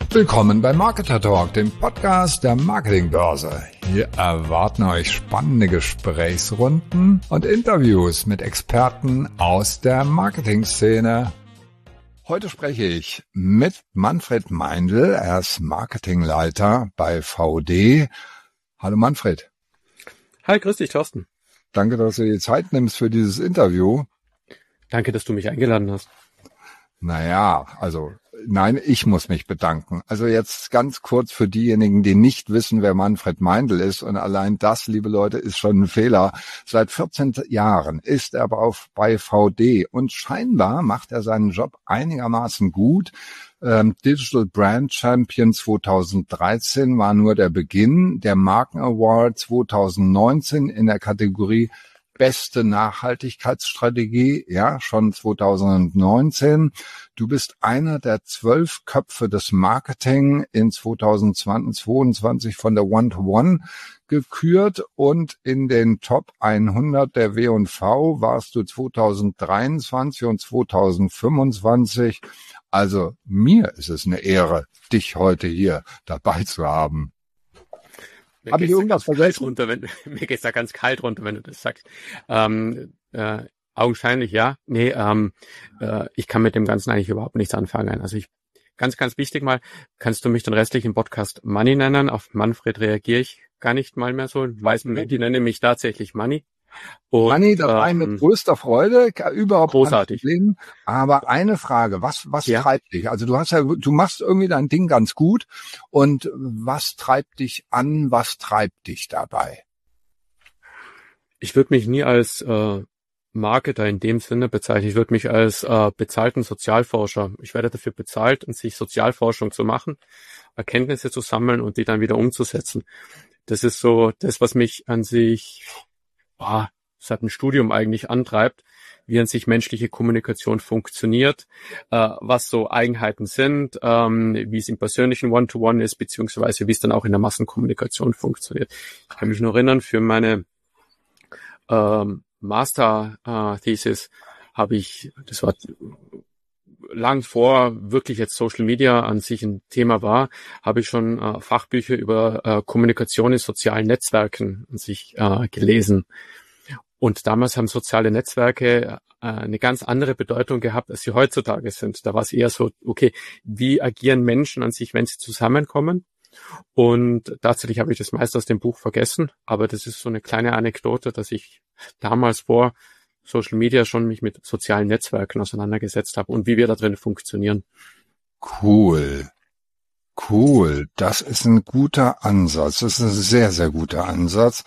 Willkommen bei Marketer Talk, dem Podcast der Marketingbörse. Hier erwarten euch spannende Gesprächsrunden und Interviews mit Experten aus der Marketingszene. Heute spreche ich mit Manfred Meindl, er ist Marketingleiter bei VD. Hallo Manfred. Hi, grüß dich, Thorsten. Danke, dass du dir die Zeit nimmst für dieses Interview. Danke, dass du mich eingeladen hast. Nein, ich muss mich bedanken. Also jetzt ganz kurz für diejenigen, die nicht wissen, wer Manfred Meindl ist. Und allein das, liebe Leute, ist schon ein Fehler. Seit 14 Jahren ist er bei VD und scheinbar macht er seinen Job einigermaßen gut. Digital Brand Champion 2013 war nur der Beginn. Der Marken Award 2019 in der Kategorie Beste Nachhaltigkeitsstrategie, ja, schon 2019. Du bist einer der 12 Köpfe des Marketing in 2022 von der One-to-One gekürt und in den Top 100 der W&V warst du 2023 und 2025. Also mir ist es eine Ehre, dich heute hier dabei zu haben. Habe ich irgendwas vergessen? Mir geht's da ganz kalt runter, wenn du das sagst. Augenscheinlich ja. Nee, ich kann mit dem Ganzen eigentlich überhaupt nichts anfangen. Also ganz wichtig mal, kannst du mich den restlichen Podcast Money nennen? Auf Manfred reagiere ich gar nicht mal mehr so. Die nennen mich tatsächlich Money. Und, Money dabei mit größter Freude, überhaupt großartig. Problem. Aber eine Frage, was treibt dich? Also du machst irgendwie dein Ding ganz gut. Und was treibt dich an? Was treibt dich dabei? Ich würde mich nie als Marketer in dem Sinne bezeichnen. Ich würde mich als bezahlten Sozialforscher. Ich werde dafür bezahlt, sich Sozialforschung zu machen, Erkenntnisse zu sammeln und die dann wieder umzusetzen. Das ist so das, was mich an sich seit dem Studium eigentlich antreibt, wie an sich menschliche Kommunikation funktioniert, was so Eigenheiten sind, wie es im persönlichen One-to-One ist, beziehungsweise wie es dann auch in der Massenkommunikation funktioniert. Ich kann mich nur erinnern, für meine Master-Thesis das war lang vor wirklich jetzt Social Media an sich ein Thema war, habe ich schon Fachbücher über Kommunikation in sozialen Netzwerken an sich gelesen. Und damals haben soziale Netzwerke eine ganz andere Bedeutung gehabt, als sie heutzutage sind. Da war es eher so, okay, wie agieren Menschen an sich, wenn sie zusammenkommen? Und tatsächlich habe ich das meist aus dem Buch vergessen, aber das ist so eine kleine Anekdote, dass ich damals vor Social Media schon mich mit sozialen Netzwerken auseinandergesetzt habe und wie wir da drin funktionieren. Cool. Das ist ein guter Ansatz. Das ist ein sehr, sehr guter Ansatz.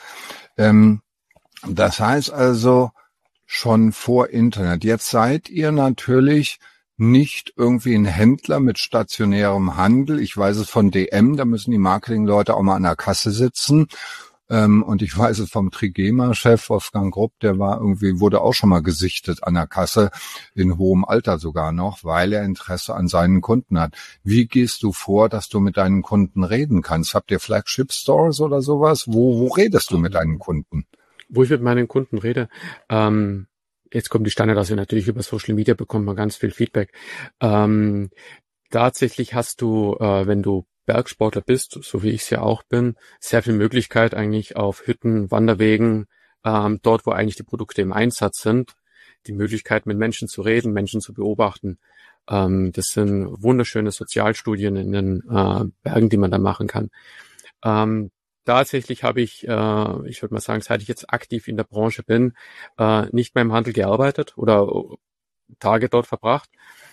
Das heißt also schon vor Internet. Jetzt seid ihr natürlich nicht irgendwie ein Händler mit stationärem Handel. Ich weiß es von DM, da müssen die Marketingleute auch mal an der Kasse sitzen. Und ich weiß es vom Trigema-Chef Wolfgang Grupp, wurde auch schon mal gesichtet an der Kasse, in hohem Alter sogar noch, weil er Interesse an seinen Kunden hat. Wie gehst du vor, dass du mit deinen Kunden reden kannst? Habt ihr Flagship-Stores oder sowas? Wo redest du mit deinen Kunden? Wo ich mit meinen Kunden rede, jetzt kommt die Standard, also natürlich über Social Media bekommt man ganz viel Feedback. Tatsächlich hast du, wenn du Bergsportler bist, so wie ich es ja auch bin, sehr viel Möglichkeit eigentlich auf Hütten, Wanderwegen, dort, wo eigentlich die Produkte im Einsatz sind, die Möglichkeit mit Menschen zu reden, Menschen zu beobachten. Das sind wunderschöne Sozialstudien in den Bergen, die man da machen kann. Tatsächlich habe ich würde mal sagen, seit ich jetzt aktiv in der Branche bin, nicht mehr im Handel gearbeitet oder Tage dort verbracht.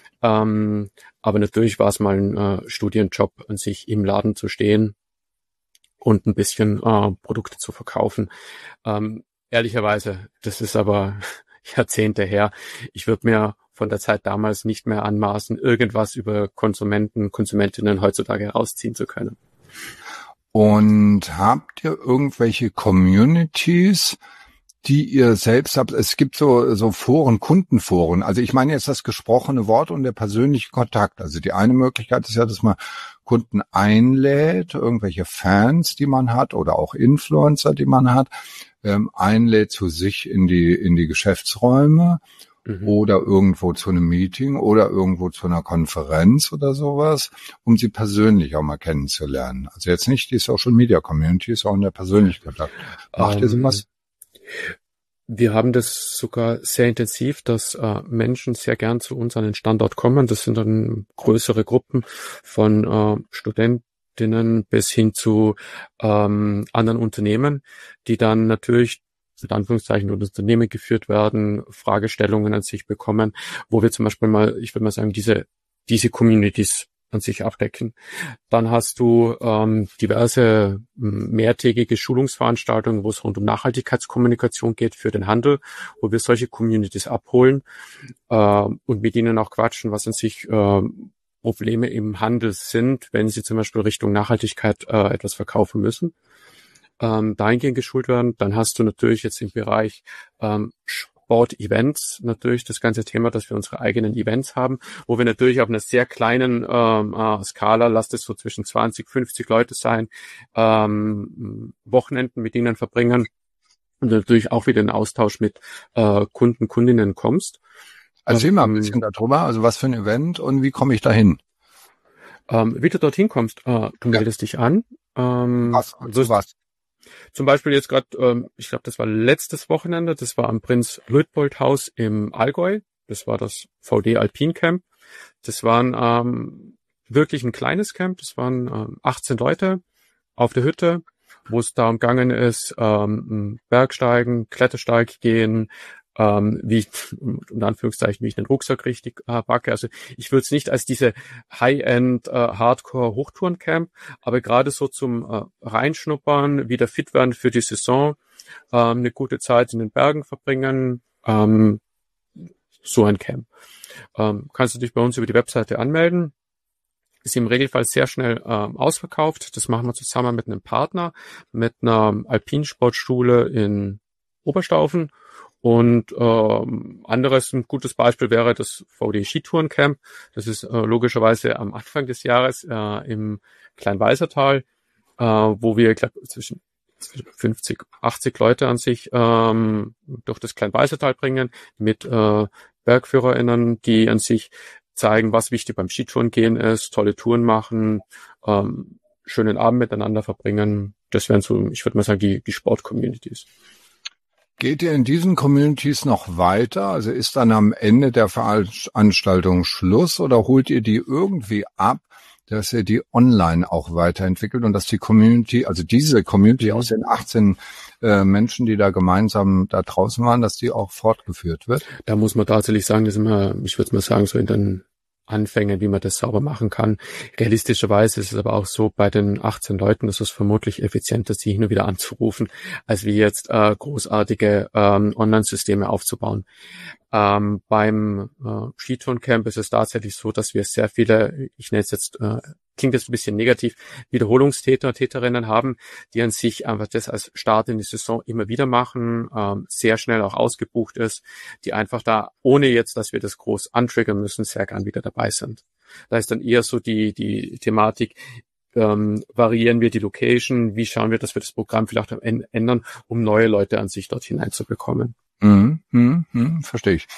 Aber natürlich war es mal ein Studienjob, an sich im Laden zu stehen und ein bisschen Produkte zu verkaufen. Ehrlicherweise, das ist aber Jahrzehnte her. Ich würde mir von der Zeit damals nicht mehr anmaßen, irgendwas über Konsumentinnen heutzutage herausziehen zu können. Und habt ihr irgendwelche Communities, die ihr selbst habt? Es gibt so Foren, Kundenforen. Also ich meine jetzt das gesprochene Wort und der persönliche Kontakt. Also die eine Möglichkeit ist ja, dass man Kunden einlädt, irgendwelche Fans, die man hat oder auch Influencer, die man hat, einlädt zu sich in die Geschäftsräume oder irgendwo zu einem Meeting oder irgendwo zu einer Konferenz oder sowas, um sie persönlich auch mal kennenzulernen. Also jetzt nicht die Social Media Community, sondern der persönliche Kontakt. Macht ihr sowas? Wir haben das sogar sehr intensiv, dass Menschen sehr gern zu uns an den Standort kommen. Das sind dann größere Gruppen von Studentinnen bis hin zu anderen Unternehmen, die dann natürlich mit Anführungszeichen durch das Unternehmen geführt werden, Fragestellungen an sich bekommen, wo wir zum Beispiel mal, ich würde mal sagen, diese Communities an sich abdecken. Dann hast du diverse mehrtägige Schulungsveranstaltungen, wo es rund um Nachhaltigkeitskommunikation geht für den Handel, wo wir solche Communities abholen und mit ihnen auch quatschen, was an sich Probleme im Handel sind, wenn sie zum Beispiel Richtung Nachhaltigkeit etwas verkaufen müssen. Dahingehend geschult werden. Dann hast du natürlich jetzt im Bereich Sport-Events natürlich das ganze Thema, dass wir unsere eigenen Events haben, wo wir natürlich auf einer sehr kleinen Skala, lasst es so zwischen 20, 50 Leute sein, Wochenenden mit ihnen verbringen und natürlich auch wieder in Austausch mit Kunden, Kundinnen kommst. Erzähl mal ein bisschen darüber, also was für ein Event und wie komme ich da hin? Wie du dorthin kommst, du meldest dich an. Was? Zum Beispiel jetzt gerade, ich glaube, das war letztes Wochenende, das war am Prinz-Luitpold-Haus im Allgäu. Das war das VD Alpin Camp. Das waren wirklich ein kleines Camp. Das waren 18 Leute auf der Hütte, wo es darum gegangen ist, Bergsteigen, Klettersteig gehen, wie ich, in Anführungszeichen, wie ich den Rucksack richtig packe. Also ich würde es nicht als diese High-End Hardcore-Hochtourencamp, aber gerade so zum Reinschnuppern, wieder fit werden für die Saison, eine gute Zeit in den Bergen verbringen, so ein Camp. Kannst du dich bei uns über die Webseite anmelden. Ist im Regelfall sehr schnell ausverkauft. Das machen wir zusammen mit einem Partner, mit einer Alpinsportschule in Oberstaufen. Und anderes, ein gutes Beispiel wäre das VD Skitourencamp. Das ist logischerweise am Anfang des Jahres im Kleinweisertal, wo wir, ich glaube, zwischen 50, 80 Leute an sich durch das Kleinweisertal bringen mit BergführerInnen, die an sich zeigen, was wichtig beim Skitouren gehen ist, tolle Touren machen, schönen Abend miteinander verbringen. Das wären so, ich würde mal sagen, die Sport-Communities. Geht ihr in diesen Communities noch weiter? Also ist dann am Ende der Veranstaltung Schluss oder holt ihr die irgendwie ab, dass ihr die online auch weiterentwickelt und dass die Community, also diese Community aus den 18 Menschen, die da gemeinsam da draußen waren, dass die auch fortgeführt wird? Da muss man tatsächlich sagen, das ist immer, ich würde mal sagen, so in den Anfängen, wie man das sauber machen kann. Realistischerweise ist es aber auch so, bei den 18 Leuten ist es vermutlich effizienter, sie hin und wieder anzurufen, als wie jetzt großartige Online-Systeme aufzubauen. Beim Skitourencamp ist es tatsächlich so, dass wir sehr viele, ich nenne es jetzt, klingt jetzt ein bisschen negativ, Wiederholungstäter, Täterinnen haben, die an sich einfach das als Start in die Saison immer wieder machen, sehr schnell auch ausgebucht ist, die einfach da, ohne jetzt, dass wir das groß antriggern müssen, sehr gern wieder dabei sind. Da ist dann eher so die Thematik, variieren wir die Location, wie schauen wir, dass wir das Programm vielleicht ändern, um neue Leute an sich dort hineinzubekommen. Verstehe ich.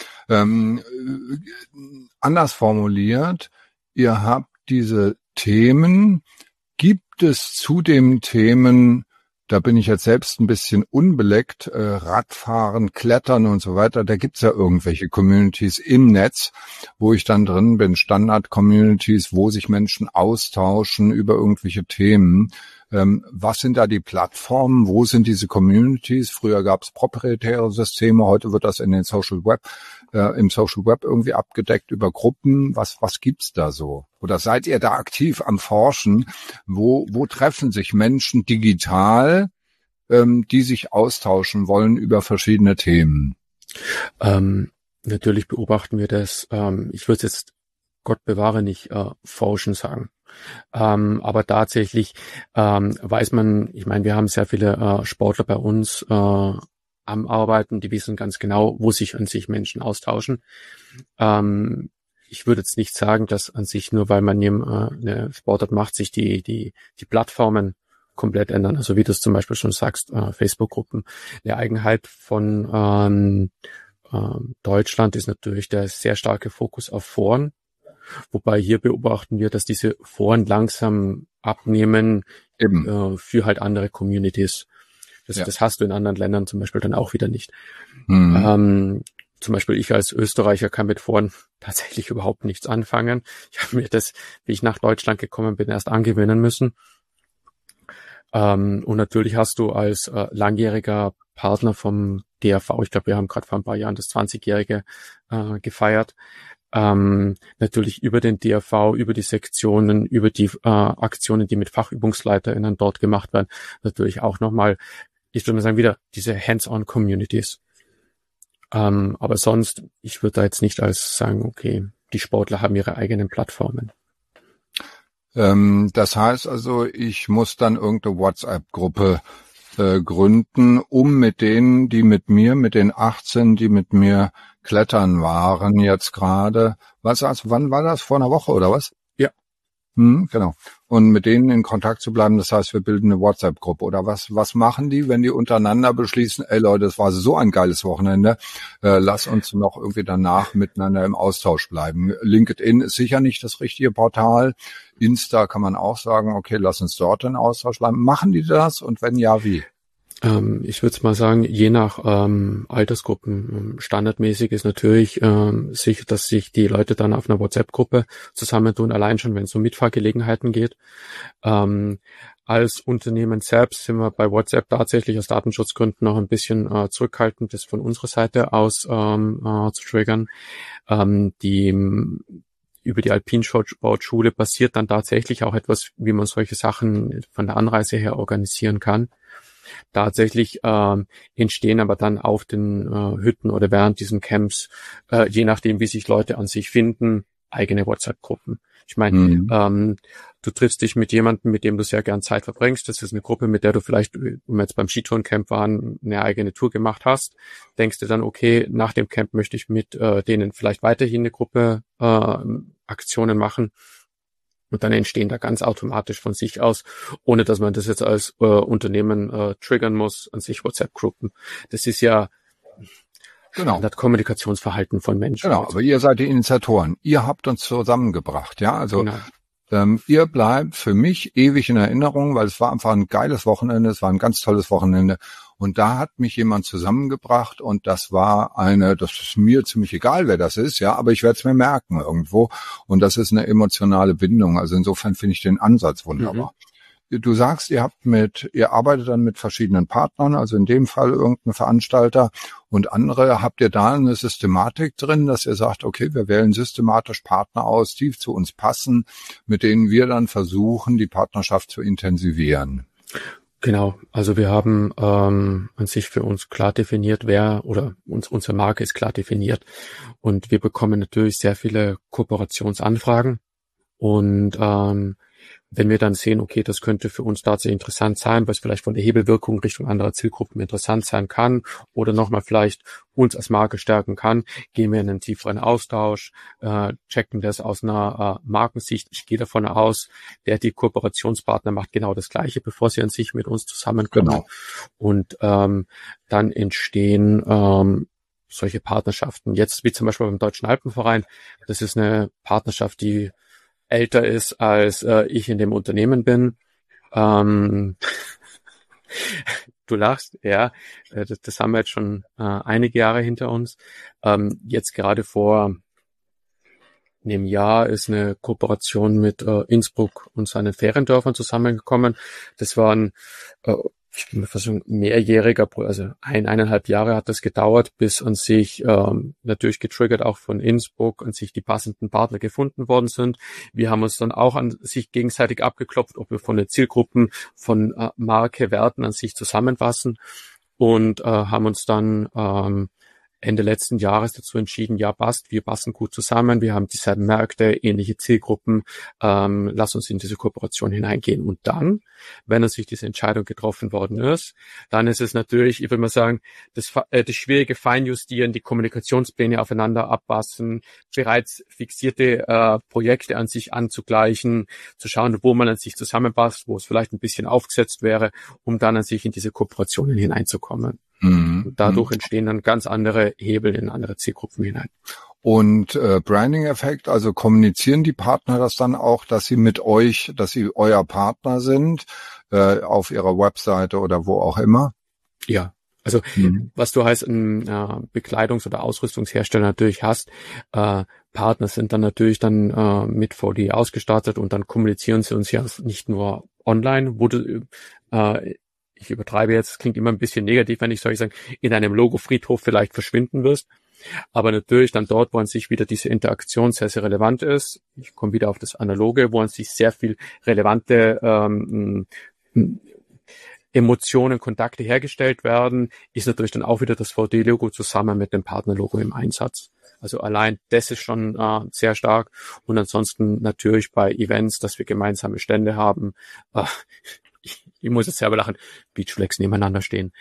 Anders formuliert, ihr habt diese Themen. Gibt es zu den Themen, da bin ich jetzt selbst ein bisschen unbeleckt, Radfahren, Klettern und so weiter, da gibt's ja irgendwelche Communities im Netz, wo ich dann drin bin, Standard-Communities, wo sich Menschen austauschen über irgendwelche Themen. Was sind da die Plattformen? Wo sind diese Communities? Früher gab es proprietäre Systeme, heute wird das in den im Social Web irgendwie abgedeckt über Gruppen. Was gibt's da so? Oder seid ihr da aktiv am Forschen? Wo treffen sich Menschen digital, die sich austauschen wollen über verschiedene Themen? Natürlich beobachten wir das. Ich würde jetzt, Gott bewahre, nicht forschen sagen. Aber tatsächlich weiß man, ich meine, wir haben sehr viele Sportler bei uns am Arbeiten, die wissen ganz genau, wo sich an sich Menschen austauschen. Ich würde jetzt nicht sagen, dass an sich nur, weil man eine Sportart macht, sich die Plattformen komplett ändern. Also wie du es zum Beispiel schon sagst, Facebook-Gruppen. Eine Eigenheit von Deutschland ist natürlich der sehr starke Fokus auf Foren, wobei hier beobachten wir, dass diese Foren langsam abnehmen für halt andere Communities. Das hast du in anderen Ländern zum Beispiel dann auch wieder nicht. Zum Beispiel ich als Österreicher kann mit Foren tatsächlich überhaupt nichts anfangen. Ich habe mir das, wie ich nach Deutschland gekommen bin, erst angewöhnen müssen. Und natürlich hast du als langjähriger Partner vom DRV, ich glaube, wir haben gerade vor ein paar Jahren das 20-Jährige gefeiert, natürlich über den DRV, über die Sektionen, über die Aktionen, die mit FachübungsleiterInnen dort gemacht werden, natürlich auch nochmal, ich würde mal sagen, wieder diese Hands-on-Communities. Aber sonst, ich würde da jetzt nicht als sagen, okay, die Sportler haben ihre eigenen Plattformen. Das heißt also, ich muss dann irgendeine WhatsApp-Gruppe gründen, um mit denen, die mit den 18, die mit mir klettern waren jetzt gerade, wann war das? Vor einer Woche oder was? Ja. Genau. Und mit denen in Kontakt zu bleiben, das heißt, wir bilden eine WhatsApp-Gruppe. Oder was machen die, wenn die untereinander beschließen, ey Leute, das war so ein geiles Wochenende, lass uns noch irgendwie danach miteinander im Austausch bleiben. LinkedIn ist sicher nicht das richtige Portal. Insta kann man auch sagen, okay, lass uns dort in Austausch bleiben. Machen die das? Und wenn ja, wie? Ich würde mal sagen, je nach Altersgruppen. Standardmäßig ist natürlich sicher, dass sich die Leute dann auf einer WhatsApp-Gruppe zusammentun, allein schon, wenn es um Mitfahrgelegenheiten geht. Als Unternehmen selbst sind wir bei WhatsApp tatsächlich aus Datenschutzgründen noch ein bisschen zurückhaltend, das von unserer Seite aus zu triggern. Über die Alpinsportschule passiert dann tatsächlich auch etwas, wie man solche Sachen von der Anreise her organisieren kann. Tatsächlich entstehen aber dann auf den Hütten oder während diesen Camps, je nachdem, wie sich Leute an sich finden, eigene WhatsApp-Gruppen. Ich meine, du triffst dich mit jemandem, mit dem du sehr gern Zeit verbringst. Das ist eine Gruppe, mit der du vielleicht, wenn wir jetzt beim Skitourencamp waren, eine eigene Tour gemacht hast. Denkst du dann, okay, nach dem Camp möchte ich mit denen vielleicht weiterhin eine Gruppe Aktionen machen. Und dann entstehen da ganz automatisch von sich aus, ohne dass man das jetzt als Unternehmen triggern muss, an sich WhatsApp-Gruppen. Das ist ja das Kommunikationsverhalten von Menschen. Genau, aber ihr seid die Initiatoren. Ihr habt uns zusammengebracht, ja. Also ihr bleibt für mich ewig in Erinnerung, weil es war einfach ein geiles Wochenende, es war ein ganz tolles Wochenende. Und da hat mich jemand zusammengebracht und das ist mir ziemlich egal, wer das ist, ja, aber ich werde es mir merken irgendwo. Und das ist eine emotionale Bindung. Also insofern finde ich den Ansatz wunderbar. Du sagst, ihr arbeitet dann mit verschiedenen Partnern, also in dem Fall irgendein Veranstalter und andere. Habt ihr da eine Systematik drin, dass ihr sagt, okay, wir wählen systematisch Partner aus, die zu uns passen, mit denen wir dann versuchen, die Partnerschaft zu intensivieren? Genau, also wir haben an sich für uns klar definiert, unsere Marke ist klar definiert und wir bekommen natürlich sehr viele Kooperationsanfragen und wenn wir dann sehen, okay, das könnte für uns tatsächlich interessant sein, weil es vielleicht von der Hebelwirkung Richtung anderer Zielgruppen interessant sein kann oder nochmal vielleicht uns als Marke stärken kann, gehen wir in einen tieferen Austausch, checken das aus einer Markensicht. Ich gehe davon aus, die Kooperationspartner macht genau das Gleiche, bevor sie an sich mit uns zusammenkommen. Genau. Und dann entstehen solche Partnerschaften. Jetzt wie zum Beispiel beim Deutschen Alpenverein, das ist eine Partnerschaft, die älter ist, als ich in dem Unternehmen bin. Du lachst, ja. Das haben wir jetzt schon einige Jahre hinter uns. Jetzt gerade vor einem Jahr ist eine Kooperation mit Innsbruck und seinen Feriendörfern zusammengekommen. Das waren ich bin fast schon mehrjähriger, also 1,5 Jahre hat das gedauert, bis an sich natürlich getriggert auch von Innsbruck an sich die passenden Partner gefunden worden sind. Wir haben uns dann auch an sich gegenseitig abgeklopft, ob wir von den Zielgruppen, von Marke, Werten an sich zusammenfassen und haben uns dann Ende letzten Jahres dazu entschieden, ja passt, wir passen gut zusammen, wir haben dieselben Märkte, ähnliche Zielgruppen, lass uns in diese Kooperation hineingehen. Und dann, wenn an sich diese Entscheidung getroffen worden ist, dann ist es natürlich, ich würde mal sagen, das schwierige Feinjustieren, die Kommunikationspläne aufeinander abpassen, bereits fixierte Projekte an sich anzugleichen, zu schauen, wo man an sich zusammenpasst, wo es vielleicht ein bisschen aufgesetzt wäre, um dann an sich in diese Kooperationen hineinzukommen. Dadurch entstehen dann ganz andere Hebel in andere Zielgruppen hinein. Und Branding-Effekt, also kommunizieren die Partner das dann auch, dass sie mit euch, dass sie euer Partner sind, auf ihrer Webseite oder wo auch immer? Ja, also was du als ein Bekleidungs- oder Ausrüstungshersteller natürlich hast, Partner sind dann natürlich dann mit VD ausgestattet und dann kommunizieren sie uns ja nicht nur online, wo du ich übertreibe jetzt, klingt immer ein bisschen negativ, wenn ich soll ich sagen, in einem Logo-Friedhof vielleicht verschwinden wirst. Aber natürlich dann dort, wo an sich wieder diese Interaktion sehr, sehr relevant ist. Ich komme wieder auf das Analoge, wo an sich sehr viel relevante Emotionen, Kontakte hergestellt werden, ist natürlich dann auch wieder das VD-Logo zusammen mit dem Partnerlogo im Einsatz. Also allein das ist schon sehr stark. Und ansonsten natürlich bei Events, dass wir gemeinsame Stände haben. Ich muss jetzt selber lachen, Beachflex nebeneinander stehen.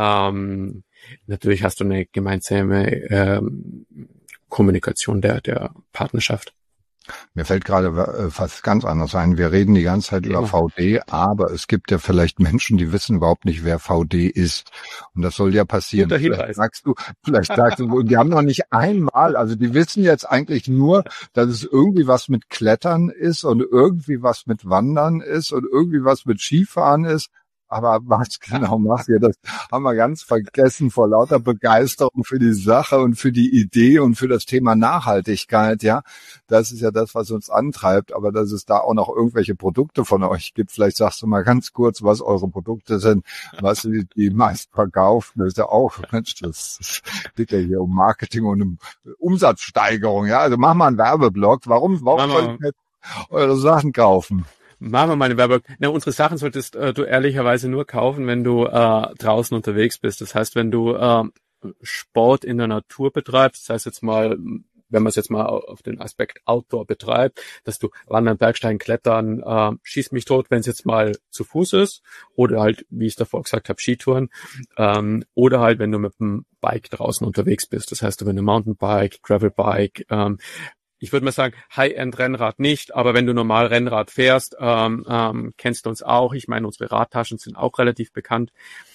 Natürlich hast du eine gemeinsame Kommunikation der Partnerschaft. Mir fällt gerade was ganz anderes ein. Wir reden die ganze Zeit über VD, aber es gibt ja vielleicht Menschen, die wissen überhaupt nicht, wer VD ist. Und das soll ja passieren. Vielleicht sagst du, die haben noch nicht einmal, also die wissen jetzt eigentlich nur, dass es irgendwie was mit Klettern ist und irgendwie was mit Wandern ist und irgendwie was mit Skifahren ist. Aber was genau macht ihr? Das haben wir ganz vergessen vor lauter Begeisterung für die Sache und für die Idee und für das Thema Nachhaltigkeit, ja. Das ist ja das, was uns antreibt. Aber dass es da auch noch irgendwelche Produkte von euch gibt, vielleicht sagst du mal ganz kurz, was eure Produkte sind, was die meist verkaufen. Das ist ja auch, Mensch, das geht ja hier um Marketing und um Umsatzsteigerung, ja. Also mach mal einen Werbeblock. Warum soll ich jetzt eure Sachen kaufen? Machen wir mal eine Werbung. Na, unsere Sachen solltest du ehrlicherweise nur kaufen, wenn du draußen unterwegs bist. Das heißt, wenn du Sport in der Natur betreibst, das heißt jetzt mal, wenn man es jetzt mal auf den Aspekt Outdoor betreibt, dass du Wandern, Bergsteigen, Klettern, schieß mich tot, wenn es jetzt mal zu Fuß ist, oder halt, wie ich davor gesagt habe, Skitouren, oder halt, wenn du mit dem Bike draußen unterwegs bist. Das heißt, wenn du Mountainbike, Gravelbike, ich würde mal sagen, High-End-Rennrad nicht, aber wenn du normal Rennrad fährst, kennst du uns auch. Ich meine, unsere Radtaschen sind auch relativ bekannt.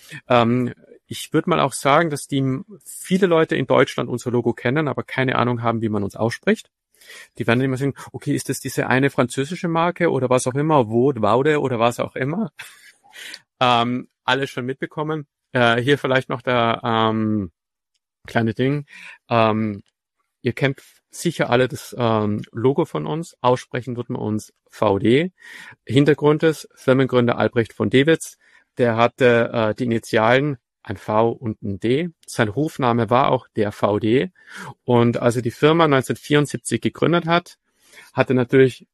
Ich würde mal auch sagen, dass viele Leute in Deutschland unser Logo kennen, aber keine Ahnung haben, wie man uns ausspricht. Die werden immer sagen, okay, ist das diese eine französische Marke oder was auch immer, Vaude oder was auch immer. Alles schon mitbekommen. Hier vielleicht noch der kleine Ding. Ihr kennt sicher alle das Logo von uns. Aussprechen wird man uns VD. Hintergrund ist Firmengründer Albrecht von Dewitz. Der hatte die Initialen, ein V und ein D. Sein Rufname war auch der VD. Und als er die Firma 1974 gegründet hat, hat er natürlich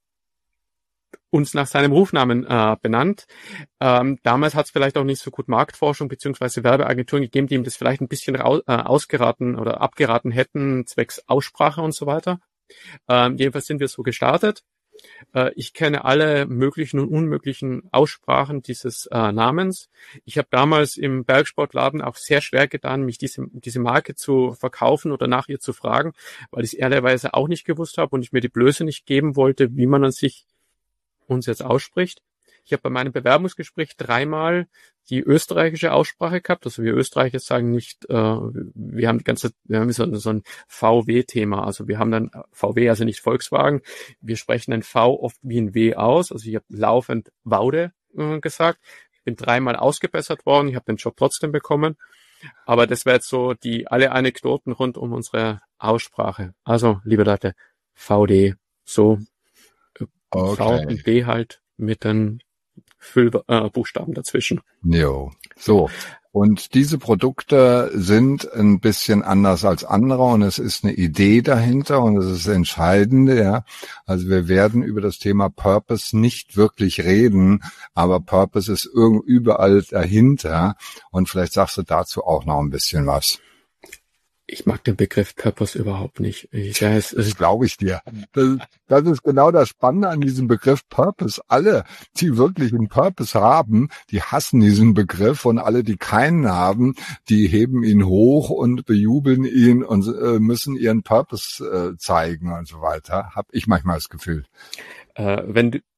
uns nach seinem Rufnamen benannt. Damals hat es vielleicht auch nicht so gut Marktforschung beziehungsweise Werbeagenturen gegeben, die ihm das vielleicht ein bisschen ausgeraten oder abgeraten hätten, zwecks Aussprache und so weiter. Jedenfalls sind wir so gestartet. Ich kenne alle möglichen und unmöglichen Aussprachen dieses Namens. Ich habe damals im Bergsportladen auch sehr schwer getan, mich diese Marke zu verkaufen oder nach ihr zu fragen, weil ich es ehrlicherweise auch nicht gewusst habe und ich mir die Blöße nicht geben wollte, wie man uns jetzt ausspricht. Ich habe bei meinem Bewerbungsgespräch 3-mal die österreichische Aussprache gehabt. Also wir Österreicher sagen nicht, wir haben so ein VW-Thema. Also wir haben dann VW, also nicht Volkswagen. Wir sprechen ein V oft wie ein W aus. Also ich habe laufend Vaude gesagt. Bin 3-mal ausgebessert worden. Ich habe den Job trotzdem bekommen. Aber das wäre jetzt so alle Anekdoten rund um unsere Aussprache. Also, liebe Leute, VD, so okay. V und D halt mit den Füllbuchstaben dazwischen. Jo, so. Und diese Produkte sind ein bisschen anders als andere und es ist eine Idee dahinter und es ist das Entscheidende, ja. Also wir werden über das Thema Purpose nicht wirklich reden, aber Purpose ist überall dahinter und vielleicht sagst du dazu auch noch ein bisschen was. Ich mag den Begriff Purpose überhaupt nicht. Das glaube ich dir. Das ist genau das Spannende an diesem Begriff Purpose. Alle, die wirklich einen Purpose haben, die hassen diesen Begriff und alle, die keinen haben, die heben ihn hoch und bejubeln ihn und müssen ihren Purpose zeigen und so weiter. Hab ich manchmal das Gefühl. Wenn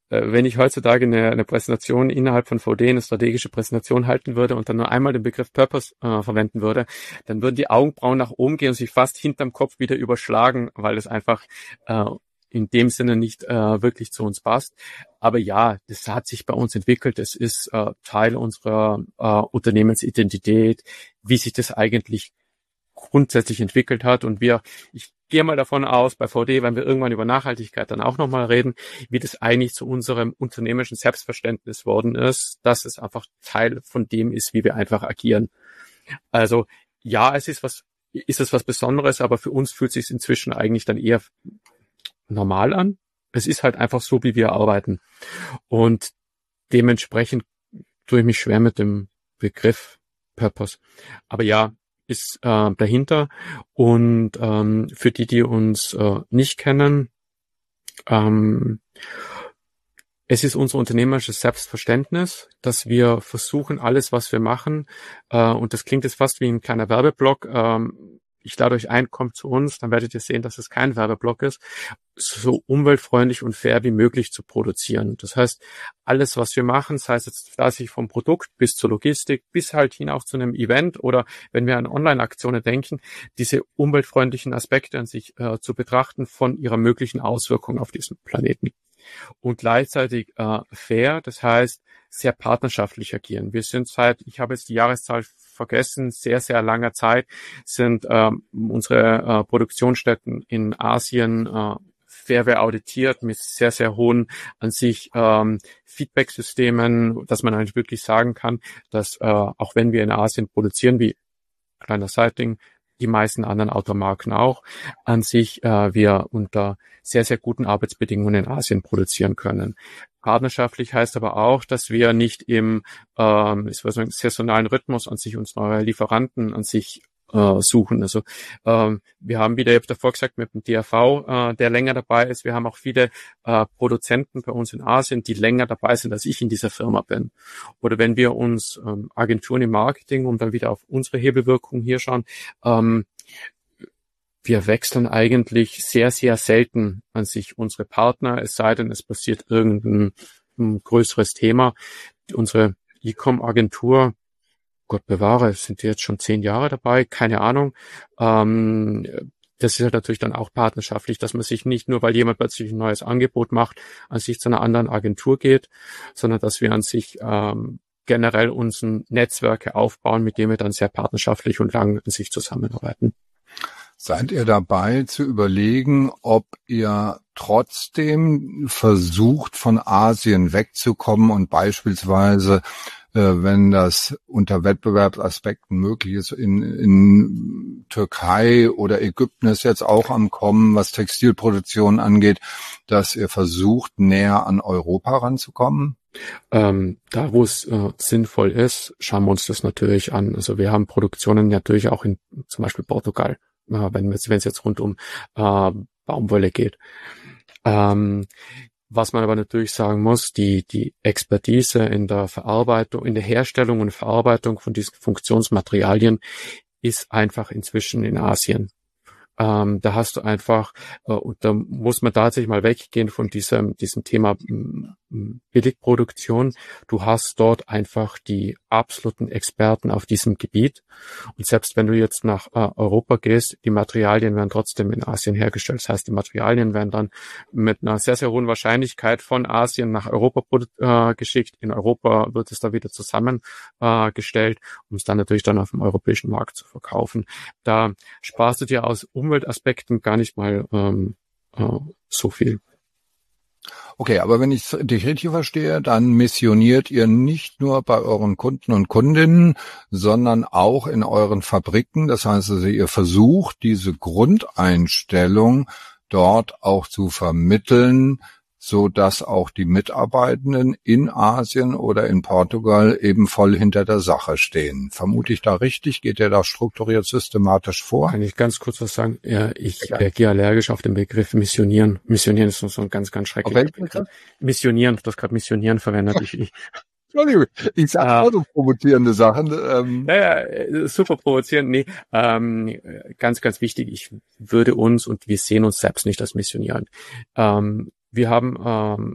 wenn ich heutzutage eine Präsentation innerhalb von VD, eine strategische Präsentation halten würde und dann nur einmal den Begriff Purpose verwenden würde, dann würden die Augenbrauen nach oben gehen und sich fast hinterm Kopf wieder überschlagen, weil es einfach in dem Sinne nicht wirklich zu uns passt. Aber ja, das hat sich bei uns entwickelt. Es ist Teil unserer Unternehmensidentität, wie sich das eigentlich grundsätzlich entwickelt hat. Und ich gehe mal davon aus, bei VD, wenn wir irgendwann über Nachhaltigkeit dann auch nochmal reden, wie das eigentlich zu unserem unternehmerischen Selbstverständnis worden ist, dass es einfach Teil von dem ist, wie wir einfach agieren. Also ja, ist es was Besonderes, aber für uns fühlt es sich inzwischen eigentlich dann eher normal an. Es ist halt einfach so, wie wir arbeiten. Und dementsprechend tue ich mich schwer mit dem Begriff Purpose. Aber ja, ist dahinter. Und für die uns nicht kennen, es ist unser unternehmerisches Selbstverständnis, dass wir versuchen, alles, was wir machen, und das klingt jetzt fast wie ein kleiner Werbeblock, ich lade euch ein, kommt zu uns, dann werdet ihr sehen, dass es kein Werbeblock ist, so umweltfreundlich und fair wie möglich zu produzieren. Das heißt, alles, was wir machen, sei es jetzt tatsächlich vom Produkt bis zur Logistik, bis halt hin auch zu einem Event oder wenn wir an Online-Aktionen denken, diese umweltfreundlichen Aspekte an sich zu betrachten von ihrer möglichen Auswirkung auf diesen Planeten. Und gleichzeitig fair, das heißt, sehr partnerschaftlich agieren. Wir sind ich habe jetzt die Jahreszahl vergessen, sehr, sehr langer Zeit sind unsere Produktionsstätten in Asien fair auditiert mit sehr, sehr hohen an sich Feedback-Systemen, dass man eigentlich wirklich sagen kann, dass auch wenn wir in Asien produzieren, wie kleiner Side-Ding, die meisten anderen Automarken auch, an sich wir unter sehr, sehr guten Arbeitsbedingungen in Asien produzieren können. Partnerschaftlich heißt aber auch, dass wir nicht im saisonalen Rhythmus an sich uns neue Lieferanten an sich suchen. Also wir haben wieder, ich habe davor gesagt, mit dem DRV, der länger dabei ist. Wir haben auch viele Produzenten bei uns in Asien, die länger dabei sind, als ich in dieser Firma bin. Oder wenn wir uns Agenturen im Marketing, um dann wieder auf unsere Hebelwirkung hier schauen, wir wechseln eigentlich sehr, sehr selten an sich unsere Partner, es sei denn, es passiert irgendein größeres Thema. Unsere E-Com-Agentur, Gott bewahre, sind die jetzt schon 10 Jahre dabei? Keine Ahnung. Das ist halt natürlich dann auch partnerschaftlich, dass man sich nicht nur, weil jemand plötzlich ein neues Angebot macht, an sich zu einer anderen Agentur geht, sondern dass wir an sich generell unsere Netzwerke aufbauen, mit denen wir dann sehr partnerschaftlich und lang an sich zusammenarbeiten. Seid ihr dabei zu überlegen, ob ihr trotzdem versucht, von Asien wegzukommen und beispielsweise, wenn das unter Wettbewerbsaspekten möglich ist, in Türkei oder Ägypten ist jetzt auch am Kommen, was Textilproduktion angeht, dass ihr versucht, näher an Europa ranzukommen? Da, wo es sinnvoll ist, schauen wir uns das natürlich an. Also wir haben Produktionen natürlich auch in zum Beispiel Portugal, wenn es jetzt rund um Baumwolle geht. Was man aber natürlich sagen muss, die Expertise in der Verarbeitung, in der Herstellung und Verarbeitung von diesen Funktionsmaterialien ist einfach inzwischen in Asien. Da hast du einfach, und da muss man tatsächlich mal weggehen von diesem Thema Billigproduktion. Du hast dort einfach die absoluten Experten auf diesem Gebiet. Und selbst wenn du jetzt nach Europa gehst, die Materialien werden trotzdem in Asien hergestellt. Das heißt, die Materialien werden dann mit einer sehr, sehr hohen Wahrscheinlichkeit von Asien nach Europa geschickt. In Europa wird es da wieder zusammengestellt, um es dann natürlich dann auf dem europäischen Markt zu verkaufen. Da sparst du dir aus Umweltaspekten gar nicht mal so viel. Okay, aber wenn ich dich richtig verstehe, dann missioniert ihr nicht nur bei euren Kunden und Kundinnen, sondern auch in euren Fabriken. Das heißt also, ihr versucht, diese Grundeinstellung dort auch zu vermitteln, so dass auch die Mitarbeitenden in Asien oder in Portugal eben voll hinter der Sache stehen. Vermute ich da richtig? Geht ihr da strukturiert systematisch vor? Kann ich ganz kurz was sagen? Ja, ich reagiere allergisch auf den Begriff missionieren. Missionieren ist so ein ganz, ganz schrecklicher Begriff. Missionieren, du hast gerade missionieren verwendet. Entschuldigung, ich sag auch so provozierende Sachen. Ja, super provozierend. Nee, ganz, ganz wichtig. Ich würde uns und wir sehen uns selbst nicht als missionieren. Wir haben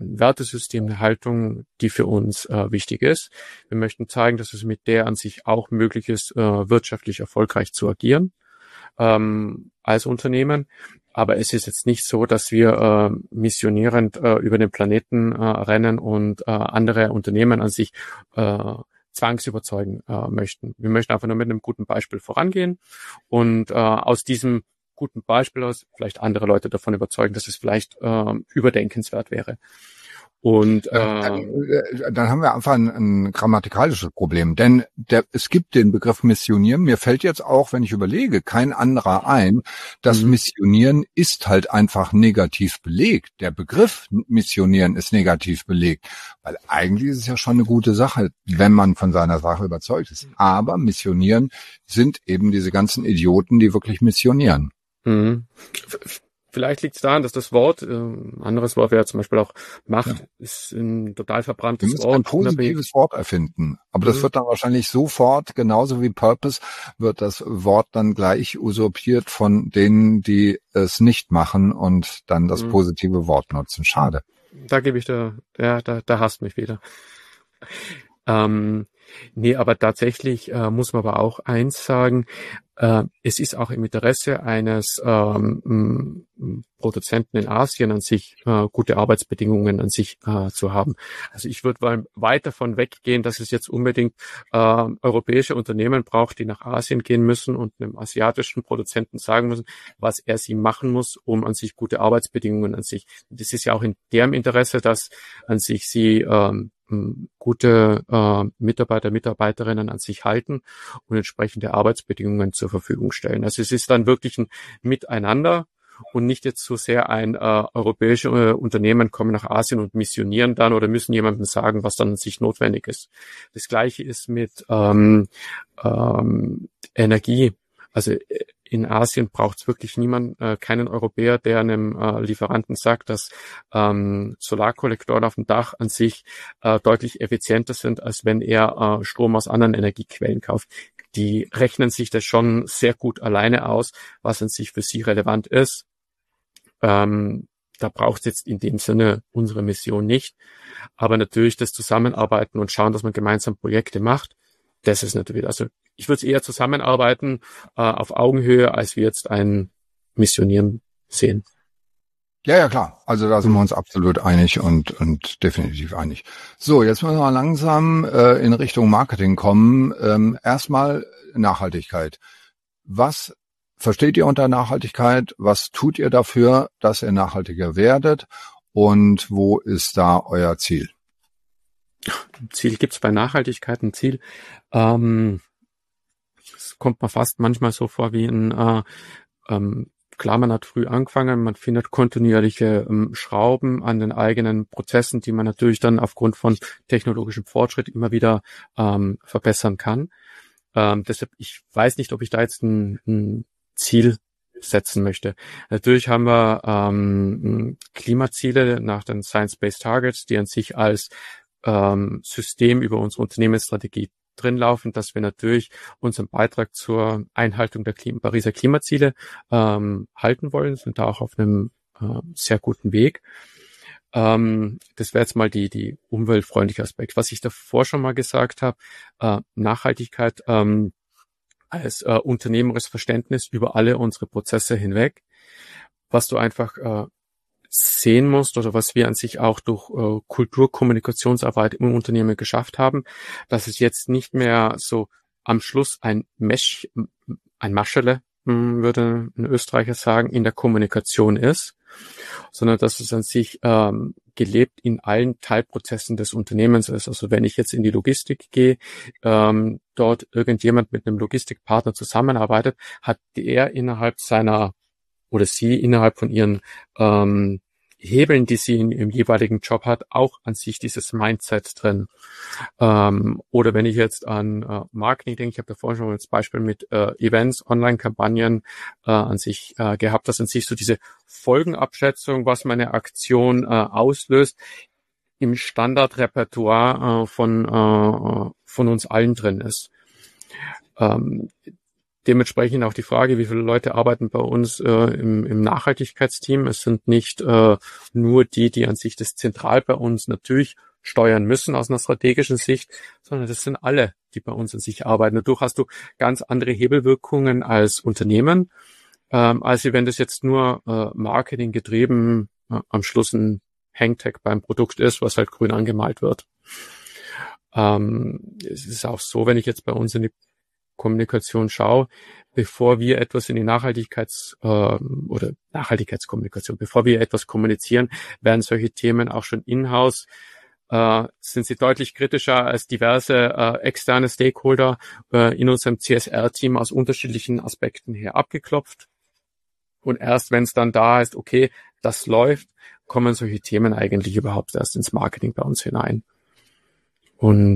Wertesystem, eine Haltung, die für uns wichtig ist. Wir möchten zeigen, dass es mit der an sich auch möglich ist, wirtschaftlich erfolgreich zu agieren als Unternehmen. Aber es ist jetzt nicht so, dass wir missionierend über den Planeten rennen und andere Unternehmen an sich zwangsüberzeugen möchten. Wir möchten einfach nur mit einem guten Beispiel vorangehen und aus diesem guten Beispiel aus vielleicht andere Leute davon überzeugen, dass es vielleicht überdenkenswert wäre. Und dann haben wir einfach ein grammatikalisches Problem, denn es gibt den Begriff Missionieren. Mir fällt jetzt auch, wenn ich überlege, kein anderer ein. Das Missionieren ist halt einfach negativ belegt. Der Begriff Missionieren ist negativ belegt, weil eigentlich ist es ja schon eine gute Sache, wenn man von seiner Sache überzeugt ist. Aber Missionieren sind eben diese ganzen Idioten, die wirklich missionieren. Mhm. Vielleicht liegt es daran, dass das Wort, anderes Wort wäre zum Beispiel auch Macht, ist ein total verbranntes Wort. Wir müssen ein positives Wort erfinden. Aber das wird dann wahrscheinlich sofort, genauso wie Purpose, wird das Wort dann gleich usurpiert von denen, die es nicht machen und dann das positive Wort nutzen. Schade. Da gebe ich da hasst mich wieder. Nee, aber tatsächlich muss man aber auch eins sagen, es ist auch im Interesse eines Produzenten in Asien an sich, gute Arbeitsbedingungen an sich zu haben. Also ich würde weit davon weggehen, dass es jetzt unbedingt europäische Unternehmen braucht, die nach Asien gehen müssen und einem asiatischen Produzenten sagen müssen, was er sie machen muss, um an sich gute Arbeitsbedingungen an sich. Das ist ja auch in deren Interesse, dass an sich sie gute Mitarbeiter, Mitarbeiterinnen an sich halten und entsprechende Arbeitsbedingungen zur Verfügung stellen. Also es ist dann wirklich ein Miteinander und nicht jetzt so sehr ein europäische Unternehmen kommen nach Asien und missionieren dann oder müssen jemandem sagen, was dann an sich notwendig ist. Das Gleiche ist mit Energie. Also in Asien braucht es wirklich keinen Europäer, der einem Lieferanten sagt, dass Solarkollektoren auf dem Dach an sich deutlich effizienter sind, als wenn er Strom aus anderen Energiequellen kauft. Die rechnen sich das schon sehr gut alleine aus, was an sich für sie relevant ist. Da braucht es jetzt in dem Sinne unsere Mission nicht. Aber natürlich das Zusammenarbeiten und schauen, dass man gemeinsam Projekte macht, das ist natürlich, also ich würde es eher zusammenarbeiten auf Augenhöhe, als wir jetzt ein Missionieren sehen. Ja, klar. Also da sind wir uns absolut einig und definitiv einig. So, jetzt müssen wir langsam in Richtung Marketing kommen. Erstmal Nachhaltigkeit. Was versteht ihr unter Nachhaltigkeit? Was tut ihr dafür, dass ihr nachhaltiger werdet? Und wo ist da euer Ziel? Ziel gibt's bei Nachhaltigkeit ein Ziel. Es kommt mir fast manchmal so vor wie klar, man hat früh angefangen, man findet kontinuierliche Schrauben an den eigenen Prozessen, die man natürlich dann aufgrund von technologischem Fortschritt immer wieder verbessern kann. Deshalb, ich weiß nicht, ob ich da jetzt ein Ziel setzen möchte. Natürlich haben wir Klimaziele nach den Science-Based Targets, die an sich als System über unsere Unternehmensstrategie drin laufen, dass wir natürlich unseren Beitrag zur Einhaltung der Pariser Klimaziele halten wollen, sind da auch auf einem sehr guten Weg. Das wäre jetzt mal die umweltfreundliche Aspekt. Was ich davor schon mal gesagt habe, Nachhaltigkeit als unternehmerisches Verständnis über alle unsere Prozesse hinweg, was du einfach sehen musst oder was wir an sich auch durch Kulturkommunikationsarbeit im Unternehmen geschafft haben, dass es jetzt nicht mehr so am Schluss ein Maschele, würde ein Österreicher sagen, in der Kommunikation ist, sondern dass es an sich gelebt in allen Teilprozessen des Unternehmens ist. Also wenn ich jetzt in die Logistik gehe, dort irgendjemand mit einem Logistikpartner zusammenarbeitet, hat der innerhalb seiner oder sie innerhalb von ihren Hebeln, die sie im jeweiligen Job hat, auch an sich dieses Mindset drin. Oder wenn ich jetzt an Marketing denke, ich habe da vorhin schon mal das Beispiel mit Events, Online-Kampagnen an sich gehabt, dass an sich so diese Folgenabschätzung, was meine Aktion auslöst, im Standardrepertoire von uns allen drin ist. dementsprechend auch die Frage, wie viele Leute arbeiten bei uns im Nachhaltigkeitsteam. Es sind nicht nur die an sich das zentral bei uns natürlich steuern müssen aus einer strategischen Sicht, sondern das sind alle, die bei uns an sich arbeiten. Dadurch hast du ganz andere Hebelwirkungen als Unternehmen, als wenn das jetzt nur Marketing getrieben am Schluss ein Hangtag beim Produkt ist, was halt grün angemalt wird. Es ist auch so, wenn ich jetzt bei uns in die Kommunikation schaue, bevor wir etwas in die oder Nachhaltigkeitskommunikation, bevor wir etwas kommunizieren, werden solche Themen auch schon in-house, sind sie deutlich kritischer als diverse externe Stakeholder in unserem CSR-Team aus unterschiedlichen Aspekten her abgeklopft. Und erst wenn es dann da ist, okay, das läuft, kommen solche Themen eigentlich überhaupt erst ins Marketing bei uns hinein. Und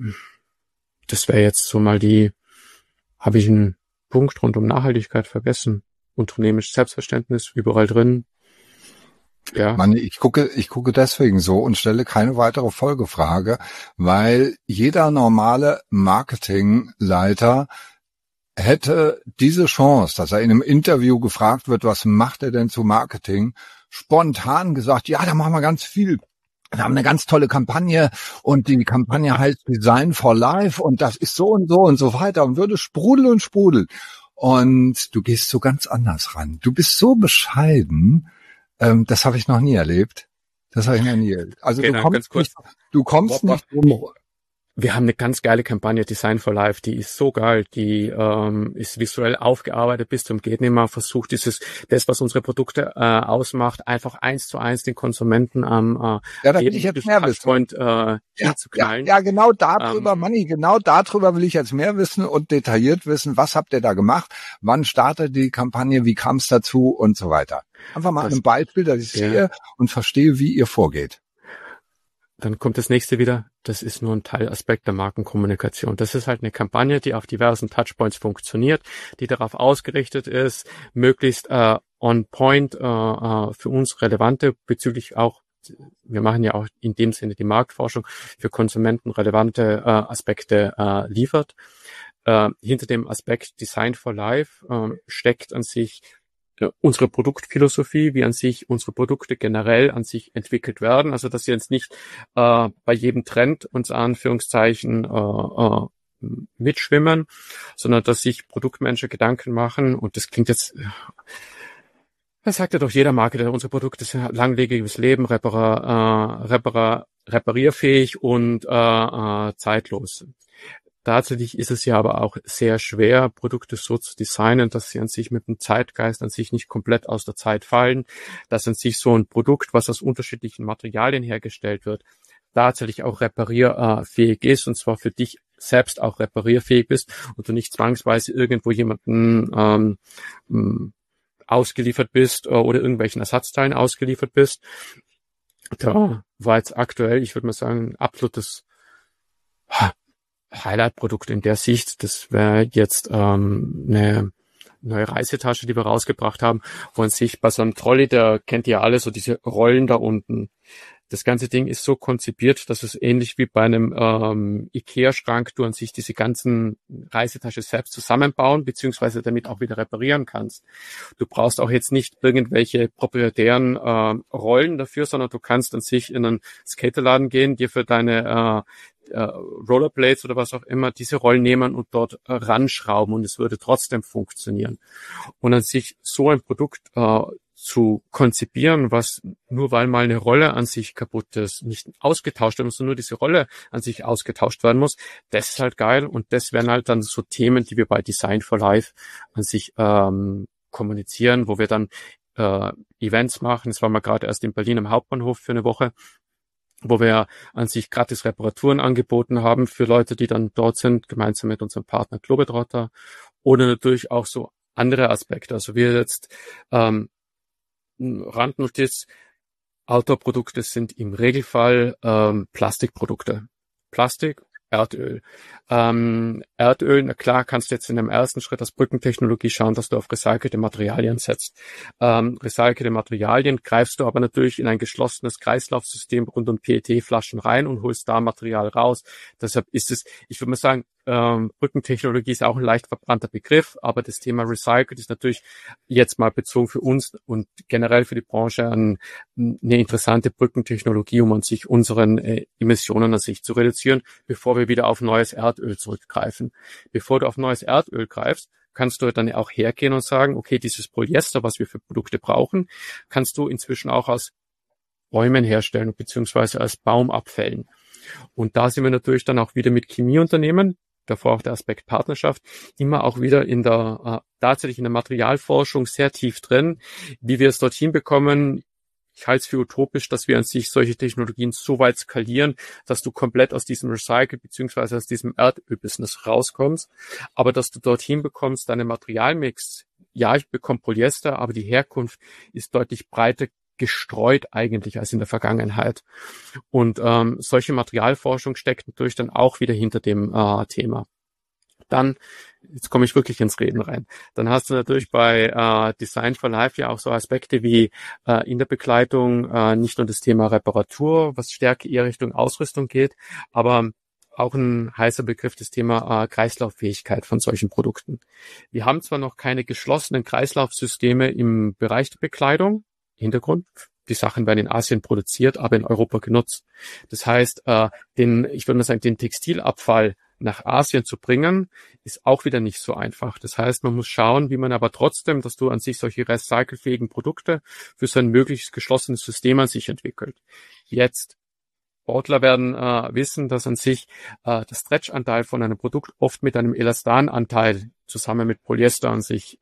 das wäre jetzt so mal habe ich einen Punkt rund um Nachhaltigkeit vergessen? Unternehmerisches Selbstverständnis, überall drin. Ja. Mann, ich gucke deswegen so und stelle keine weitere Folgefrage, weil jeder normale Marketingleiter hätte diese Chance, dass er in einem Interview gefragt wird, was macht er denn zu Marketing, spontan gesagt, ja, da machen wir ganz viel. Wir haben eine ganz tolle Kampagne und die Kampagne heißt Design for Life und das ist so und so weiter und würde sprudeln und sprudeln. Und du gehst so ganz anders ran. Du bist so bescheiden, das habe ich noch nie erlebt. Also okay, du kommst nicht rum. Wir haben eine ganz geile Kampagne, Design for Life, die ist so geil, die ist visuell aufgearbeitet bis zum Gehtnimmer, versucht das, was unsere Produkte ausmacht, einfach 1:1 den Konsumenten am da will ich jetzt mehr Touchpoint hinzuknallen. Ja, genau darüber, genau darüber will ich jetzt mehr wissen und detailliert wissen, was habt ihr da gemacht, wann startet die Kampagne, wie kam es dazu und so weiter. Einfach mal ein Beispiel, dass ich sehe und verstehe, wie ihr vorgeht. Dann kommt das nächste wieder, das ist nur ein Teilaspekt der Markenkommunikation. Das ist halt eine Kampagne, die auf diversen Touchpoints funktioniert, die darauf ausgerichtet ist, möglichst on point für uns relevante bezüglich auch, wir machen ja auch in dem Sinne die Marktforschung, für Konsumenten relevante Aspekte liefert. Hinter dem Aspekt Design for Life steckt an sich unsere Produktphilosophie, wie an sich unsere Produkte generell an sich entwickelt werden, also dass sie jetzt nicht bei jedem Trend uns Anführungszeichen mitschwimmen, sondern dass sich Produktmenschen Gedanken machen und das klingt jetzt, das sagt ja doch jeder Marketer, unsere Produkte sind langlebiges Leben, reparierfähig und zeitlos. Tatsächlich ist es ja aber auch sehr schwer, Produkte so zu designen, dass sie an sich mit dem Zeitgeist an sich nicht komplett aus der Zeit fallen, dass an sich so ein Produkt, was aus unterschiedlichen Materialien hergestellt wird, tatsächlich auch reparierfähig ist und zwar für dich selbst auch reparierfähig bist und du nicht zwangsweise irgendwo jemanden ausgeliefert bist oder irgendwelchen Ersatzteilen ausgeliefert bist. Da war jetzt aktuell, ich würde mal sagen, ein absolutes Highlight-Produkt in der Sicht, das wäre jetzt eine neue Reisetasche, die wir rausgebracht haben, wo an sich bei so einem Trolley, der kennt ihr alle, so diese Rollen da unten. Das ganze Ding ist so konzipiert, dass es ähnlich wie bei einem Ikea-Schrank du an sich diese ganzen Reisetasche selbst zusammenbauen, beziehungsweise damit auch wieder reparieren kannst. Du brauchst auch jetzt nicht irgendwelche proprietären Rollen dafür, sondern du kannst an sich in einen Skaterladen gehen, dir für deine Rollerblades oder was auch immer diese Rollen nehmen und dort ranschrauben und es würde trotzdem funktionieren. Und an sich so ein Produkt zu konzipieren, was nur weil mal eine Rolle an sich kaputt ist, nicht ausgetauscht werden muss, sondern nur diese Rolle an sich ausgetauscht werden muss, das ist halt geil und das wären halt dann so Themen, die wir bei Design for Life an sich kommunizieren, wo wir dann Events machen. Das war mal gerade erst in Berlin am Hauptbahnhof für eine Woche, wo wir an sich gratis Reparaturen angeboten haben für Leute, die dann dort sind, gemeinsam mit unserem Partner Globetrotter oder natürlich auch so andere Aspekte. Also wir jetzt Randnotiz, Outdoor-Produkte sind im Regelfall Plastikprodukte. Plastik, Erdöl. Erdöl, na klar, kannst du jetzt in dem ersten Schritt als Brückentechnologie schauen, dass du auf recycelte Materialien setzt. Recycelte Materialien greifst du aber natürlich in ein geschlossenes Kreislaufsystem rund um PET-Flaschen rein und holst da Material raus. Deshalb ist es, ich würde mal sagen, Brückentechnologie ist auch ein leicht verbrannter Begriff, aber das Thema Recycled ist natürlich jetzt mal bezogen für uns und generell für die Branche eine interessante Brückentechnologie, um an sich unseren Emissionen an sich zu reduzieren, bevor wir wieder auf neues Erdöl zurückgreifen. Bevor du auf neues Erdöl greifst, kannst du dann auch hergehen und sagen, okay, dieses Polyester, was wir für Produkte brauchen, kannst du inzwischen auch aus Bäumen herstellen, beziehungsweise aus Baumabfällen. Und da sind wir natürlich dann auch wieder mit Chemieunternehmen, davor auch der Aspekt Partnerschaft, immer auch wieder in der tatsächlich in der Materialforschung sehr tief drin, wie wir es dorthin bekommen. Ich halte es für utopisch, dass wir an sich solche Technologien so weit skalieren, dass du komplett aus diesem Recycle beziehungsweise aus diesem Erdöl-Business rauskommst, aber dass du dorthin bekommst, deinen Materialmix. Ja, ich bekomme Polyester, aber die Herkunft ist deutlich breiter gestreut eigentlich als in der Vergangenheit. Und solche Materialforschung steckt natürlich dann auch wieder hinter dem Thema. Dann, jetzt komme ich wirklich ins Reden rein, dann hast du natürlich bei Design for Life ja auch so Aspekte wie in der Begleitung nicht nur das Thema Reparatur, was stärker eher Richtung Ausrüstung geht, aber auch ein heißer Begriff, das Thema Kreislauffähigkeit von solchen Produkten. Wir haben zwar noch keine geschlossenen Kreislaufsysteme im Bereich der Bekleidung, Hintergrund, die Sachen werden in Asien produziert, aber in Europa genutzt. Das heißt, ich würde mal sagen, den Textilabfall nach Asien zu bringen, ist auch wieder nicht so einfach. Das heißt, man muss schauen, wie man aber trotzdem, dass du an sich solche recycelfähigen Produkte für so ein möglichst geschlossenes System an sich entwickelt. Jetzt, Sportler werden wissen, dass an sich der Stretch-Anteil von einem Produkt oft mit einem Elastan-Anteil zusammen mit Polyester an sich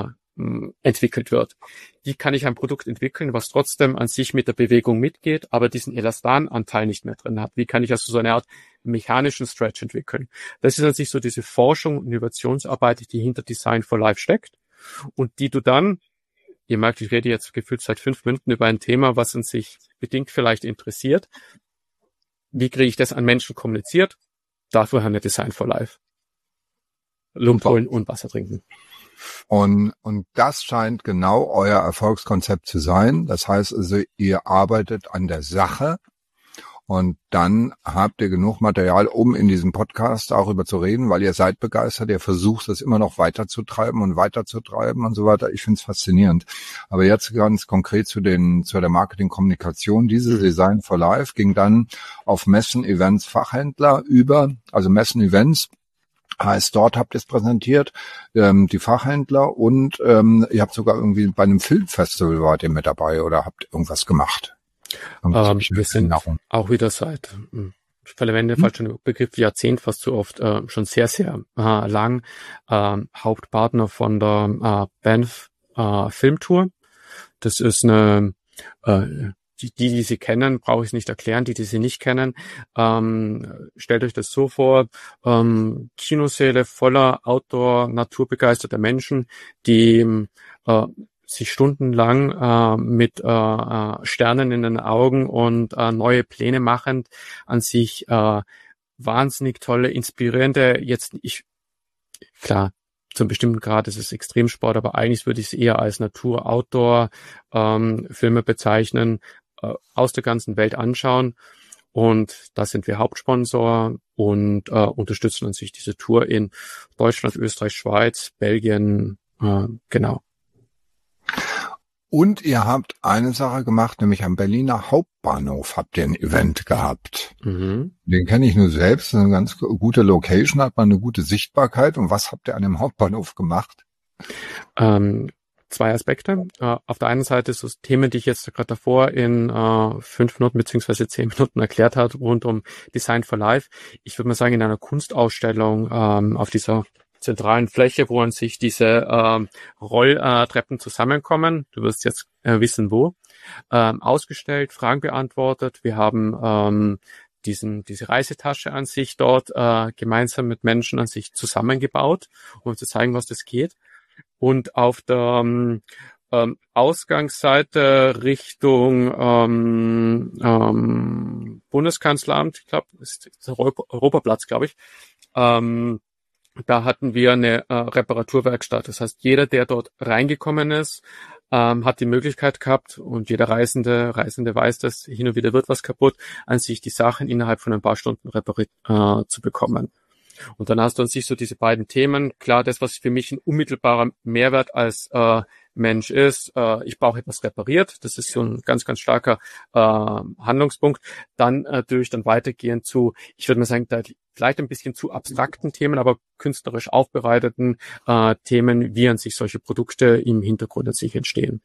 entwickelt wird. Wie kann ich ein Produkt entwickeln, was trotzdem an sich mit der Bewegung mitgeht, aber diesen Elastan-Anteil nicht mehr drin hat? Wie kann ich also so eine Art mechanischen Stretch entwickeln? Das ist an sich so diese Forschung und Innovationsarbeit, die hinter Design for Life steckt und die du dann, ihr merkt, ich rede jetzt gefühlt seit 5 Minuten über ein Thema, was an sich bedingt vielleicht interessiert. Wie kriege ich das an Menschen kommuniziert? Dafür haben wir Design for Life. Lump holen und Wasser trinken. Und das scheint genau euer Erfolgskonzept zu sein. Das heißt also, ihr arbeitet an der Sache und dann habt ihr genug Material, um in diesem Podcast darüber zu reden, weil ihr seid begeistert, ihr versucht es immer noch weiterzutreiben und so weiter. Ich finde es faszinierend. Aber jetzt ganz konkret zu der Marketingkommunikation. Diese Design for Life ging dann auf Messen, Events, Fachhändler über, also Messen, Events. Heißt, dort habt ihr es präsentiert, die Fachhändler und ihr habt sogar irgendwie bei einem Filmfestival wart ihr mit dabei oder habt irgendwas gemacht? Wir sind auch wieder seit, ich verwende falsch den Begriff Jahrzehnt fast zu oft, schon sehr, sehr lang Hauptpartner von der Banff Filmtour. Das ist eine die Sie kennen, brauche ich es nicht erklären. Die Sie nicht kennen, stellt euch das so vor, Kinosäle voller Outdoor, naturbegeisterter Menschen, die sich stundenlang mit Sternen in den Augen und neue Pläne machend an sich wahnsinnig tolle, inspirierende, klar, zum bestimmten Grad ist es Extremsport, aber eigentlich würde ich es eher als Natur-Outdoor-Filme bezeichnen, aus der ganzen Welt anschauen. Und da sind wir Hauptsponsor und unterstützen an sich diese Tour in Deutschland, Österreich, Schweiz, Belgien, genau. Und ihr habt eine Sache gemacht, nämlich am Berliner Hauptbahnhof habt ihr ein Event gehabt. Mhm. Den kenne ich nur selbst, eine ganz gute Location, hat man eine gute Sichtbarkeit. Und was habt ihr an dem Hauptbahnhof gemacht? 2 Aspekte. Auf der einen Seite ist das Thema, die ich jetzt gerade davor in 5 Minuten beziehungsweise 10 Minuten erklärt habe, rund um Design for Life. Ich würde mal sagen, in einer Kunstausstellung auf dieser zentralen Fläche, wo an sich diese Rolltreppen zusammenkommen. Du wirst jetzt wissen, wo. Ausgestellt, Fragen beantwortet. Wir haben diese Reisetasche an sich dort gemeinsam mit Menschen an sich zusammengebaut, um zu zeigen, was das geht. Und auf der Ausgangsseite Richtung Bundeskanzleramt, ich glaube, ist der Europaplatz, glaube ich, da hatten wir eine Reparaturwerkstatt. Das heißt, jeder, der dort reingekommen ist, hat die Möglichkeit gehabt, und jeder Reisende weiß das, hin und wieder wird was kaputt, an sich die Sachen innerhalb von ein paar Stunden repariert zu bekommen. Und dann hast du an sich so diese beiden Themen. Klar, das, was für mich ein unmittelbarer Mehrwert als Mensch ist, ich brauche etwas repariert. Das ist so ein ganz, ganz starker Handlungspunkt. Dann natürlich dann weitergehend zu, ich würde mal sagen, da vielleicht ein bisschen zu abstrakten Themen, aber künstlerisch aufbereiteten Themen, wie an sich solche Produkte im Hintergrund an sich entstehen.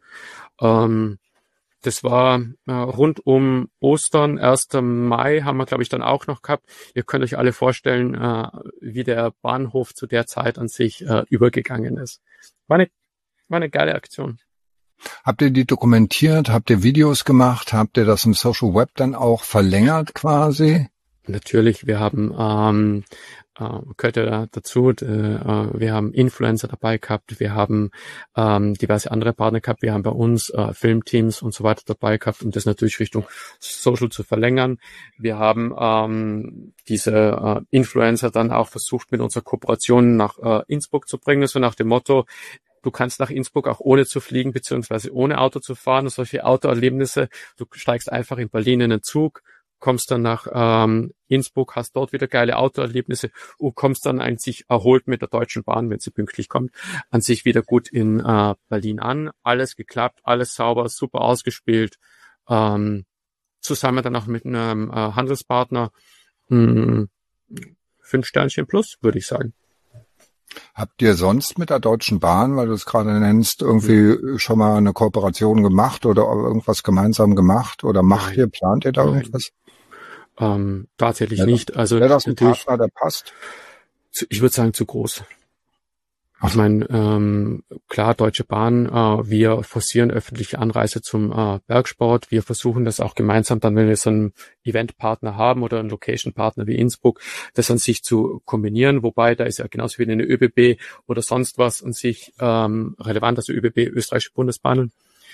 Das war rund um Ostern, 1. Mai haben wir, glaube ich, dann auch noch gehabt. Ihr könnt euch alle vorstellen, wie der Bahnhof zu der Zeit an sich übergegangen ist. War eine geile Aktion. Habt ihr die dokumentiert? Habt ihr Videos gemacht? Habt ihr das im Social Web dann auch verlängert quasi? Natürlich, wir haben gehört ja dazu, wir haben Influencer dabei gehabt, wir haben diverse andere Partner gehabt, wir haben bei uns Filmteams und so weiter dabei gehabt, um das natürlich Richtung Social zu verlängern. Wir haben diese Influencer dann auch versucht, mit unserer Kooperation nach Innsbruck zu bringen, so nach dem Motto, du kannst nach Innsbruck auch ohne zu fliegen, beziehungsweise ohne Auto zu fahren, und solche Autoerlebnisse, du steigst einfach in Berlin in den Zug, kommst dann nach Innsbruck, hast dort wieder geile Autoerlebnisse und kommst dann an sich erholt mit der Deutschen Bahn, wenn sie pünktlich kommt, an sich wieder gut in Berlin an. Alles geklappt, alles sauber, super ausgespielt. Zusammen dann auch mit einem Handelspartner 5 Sternchen plus, würde ich sagen. Habt ihr sonst mit der Deutschen Bahn, weil du es gerade nennst, irgendwie schon mal eine Kooperation gemacht oder irgendwas gemeinsam gemacht? Oder plant ihr da irgendwas? Tatsächlich nicht. Also wäre das ein Partner, der passt? Ich würde sagen, zu groß. Ich meine, klar, Deutsche Bahn, wir forcieren öffentliche Anreise zum Bergsport. Wir versuchen das auch gemeinsam dann, wenn wir so einen Eventpartner haben oder einen Location-Partner wie Innsbruck, das an sich zu kombinieren. Wobei, da ist ja genauso wie eine ÖBB oder sonst was an sich relevant, also ÖBB, österreichische Bundesbahnen.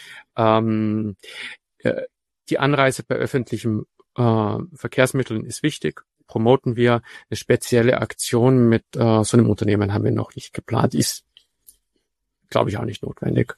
Die Anreise bei öffentlichen Verkehrsmitteln ist wichtig. Promoten wir. Eine spezielle Aktion mit so einem Unternehmen haben wir noch nicht geplant. Ist, glaube ich, auch nicht notwendig.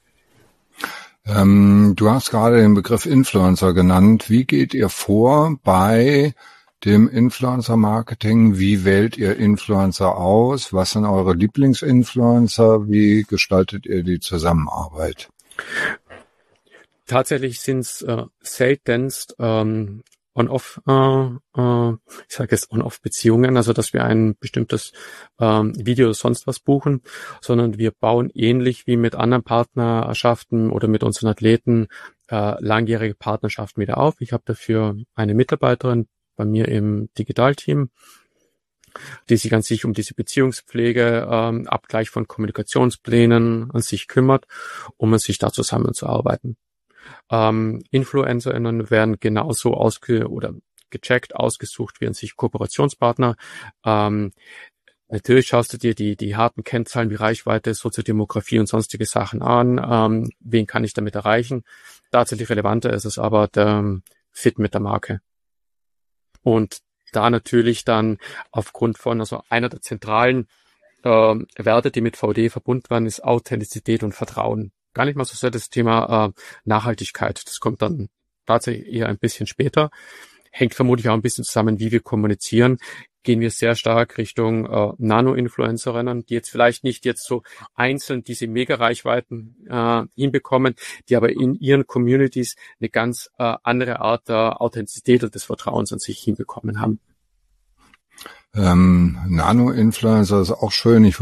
Du hast gerade den Begriff Influencer genannt. Wie geht ihr vor bei dem Influencer-Marketing? Wie wählt ihr Influencer aus? Was sind eure Lieblingsinfluencer? Wie gestaltet ihr die Zusammenarbeit? Tatsächlich sind es seltenst On-Off, ich sage jetzt On-Off-Beziehungen, also dass wir ein bestimmtes Video oder sonst was buchen, sondern wir bauen ähnlich wie mit anderen Partnerschaften oder mit unseren Athleten langjährige Partnerschaften wieder auf. Ich habe dafür eine Mitarbeiterin bei mir im Digitalteam, die sich an sich um diese Beziehungspflege, Abgleich von Kommunikationsplänen an sich kümmert, um an sich da zusammenzuarbeiten. InfluencerInnen werden genauso gecheckt, ausgesucht wie an sich Kooperationspartner. Natürlich schaust du dir die harten Kennzahlen wie Reichweite, Soziodemografie und sonstige Sachen an. Wen kann ich damit erreichen? Tatsächlich relevanter ist es aber der Fit mit der Marke. Und da natürlich dann aufgrund von, also einer der zentralen Werte, die mit VD verbunden werden, ist Authentizität und Vertrauen. Gar nicht mal so sehr das Thema Nachhaltigkeit. Das kommt dann tatsächlich eher ein bisschen später. Hängt vermutlich auch ein bisschen zusammen, wie wir kommunizieren. Gehen wir sehr stark Richtung Nano-Influencerinnen, die jetzt vielleicht nicht jetzt so einzeln diese Mega-Reichweiten hinbekommen, die aber in ihren Communities eine ganz andere Art der Authentizität und des Vertrauens an sich hinbekommen haben. Nano-Influencer ist auch schön. Ist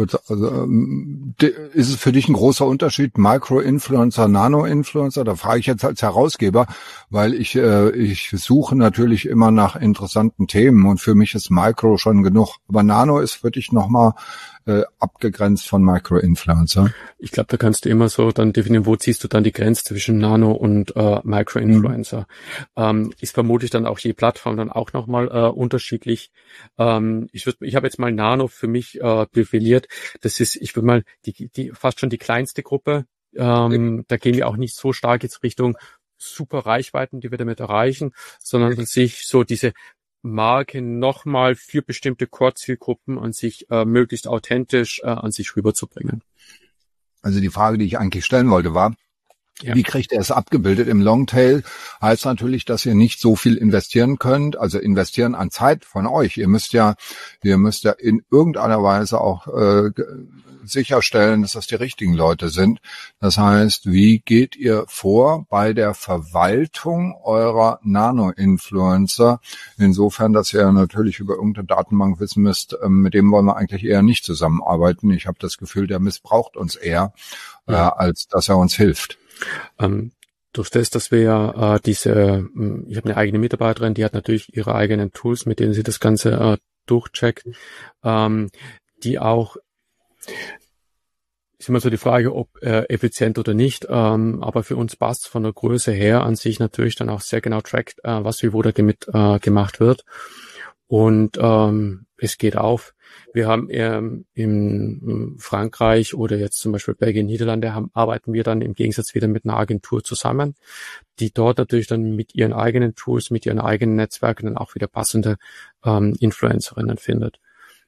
es für dich ein großer Unterschied, Micro-Influencer, Nano-Influencer? Da frage ich jetzt als Herausgeber, weil ich suche natürlich immer nach interessanten Themen und für mich ist Micro schon genug. Aber Nano ist für dich nochmal abgegrenzt von Micro-Influencer. Ich glaube, da kannst du immer so dann definieren, wo ziehst du dann die Grenze zwischen Nano und Micro-Influencer. Ist vermutlich dann auch je Plattform dann auch nochmal unterschiedlich. Ich habe jetzt mal Nano für mich definiert. Das ist, ich würde mal, die fast schon die kleinste Gruppe. Da gehen wir auch nicht so stark jetzt Richtung super Reichweiten, die wir damit erreichen, sondern sich so diese Marke nochmal für bestimmte Core-Zielgruppen an sich möglichst authentisch an sich rüberzubringen. Also die Frage, die ich eigentlich stellen wollte, war, Ja. Wie kriegt ihr es abgebildet? Im Longtail heißt natürlich, dass ihr nicht so viel investieren könnt, also investieren an Zeit von euch. Ihr müsst ja in irgendeiner Weise auch sicherstellen, dass das die richtigen Leute sind. Das heißt, wie geht ihr vor bei der Verwaltung eurer Nano-Influencer? Insofern, dass ihr natürlich über irgendeine Datenbank wissen müsst, mit dem wollen wir eigentlich eher nicht zusammenarbeiten. Ich habe das Gefühl, der missbraucht uns eher, als dass er uns hilft. Durch das, dass wir ich habe eine eigene Mitarbeiterin, die hat natürlich ihre eigenen Tools, mit denen sie das Ganze durchcheckt, die auch, ist immer so die Frage, ob effizient oder nicht, aber für uns passt von der Größe her an sich natürlich dann auch sehr genau trackt, was wie wo da gemacht wird. Und es geht auf. Wir haben in Frankreich oder jetzt zum Beispiel Belgien, Niederlande arbeiten wir dann im Gegensatz wieder mit einer Agentur zusammen, die dort natürlich dann mit ihren eigenen Tools, mit ihren eigenen Netzwerken dann auch wieder passende Influencerinnen findet.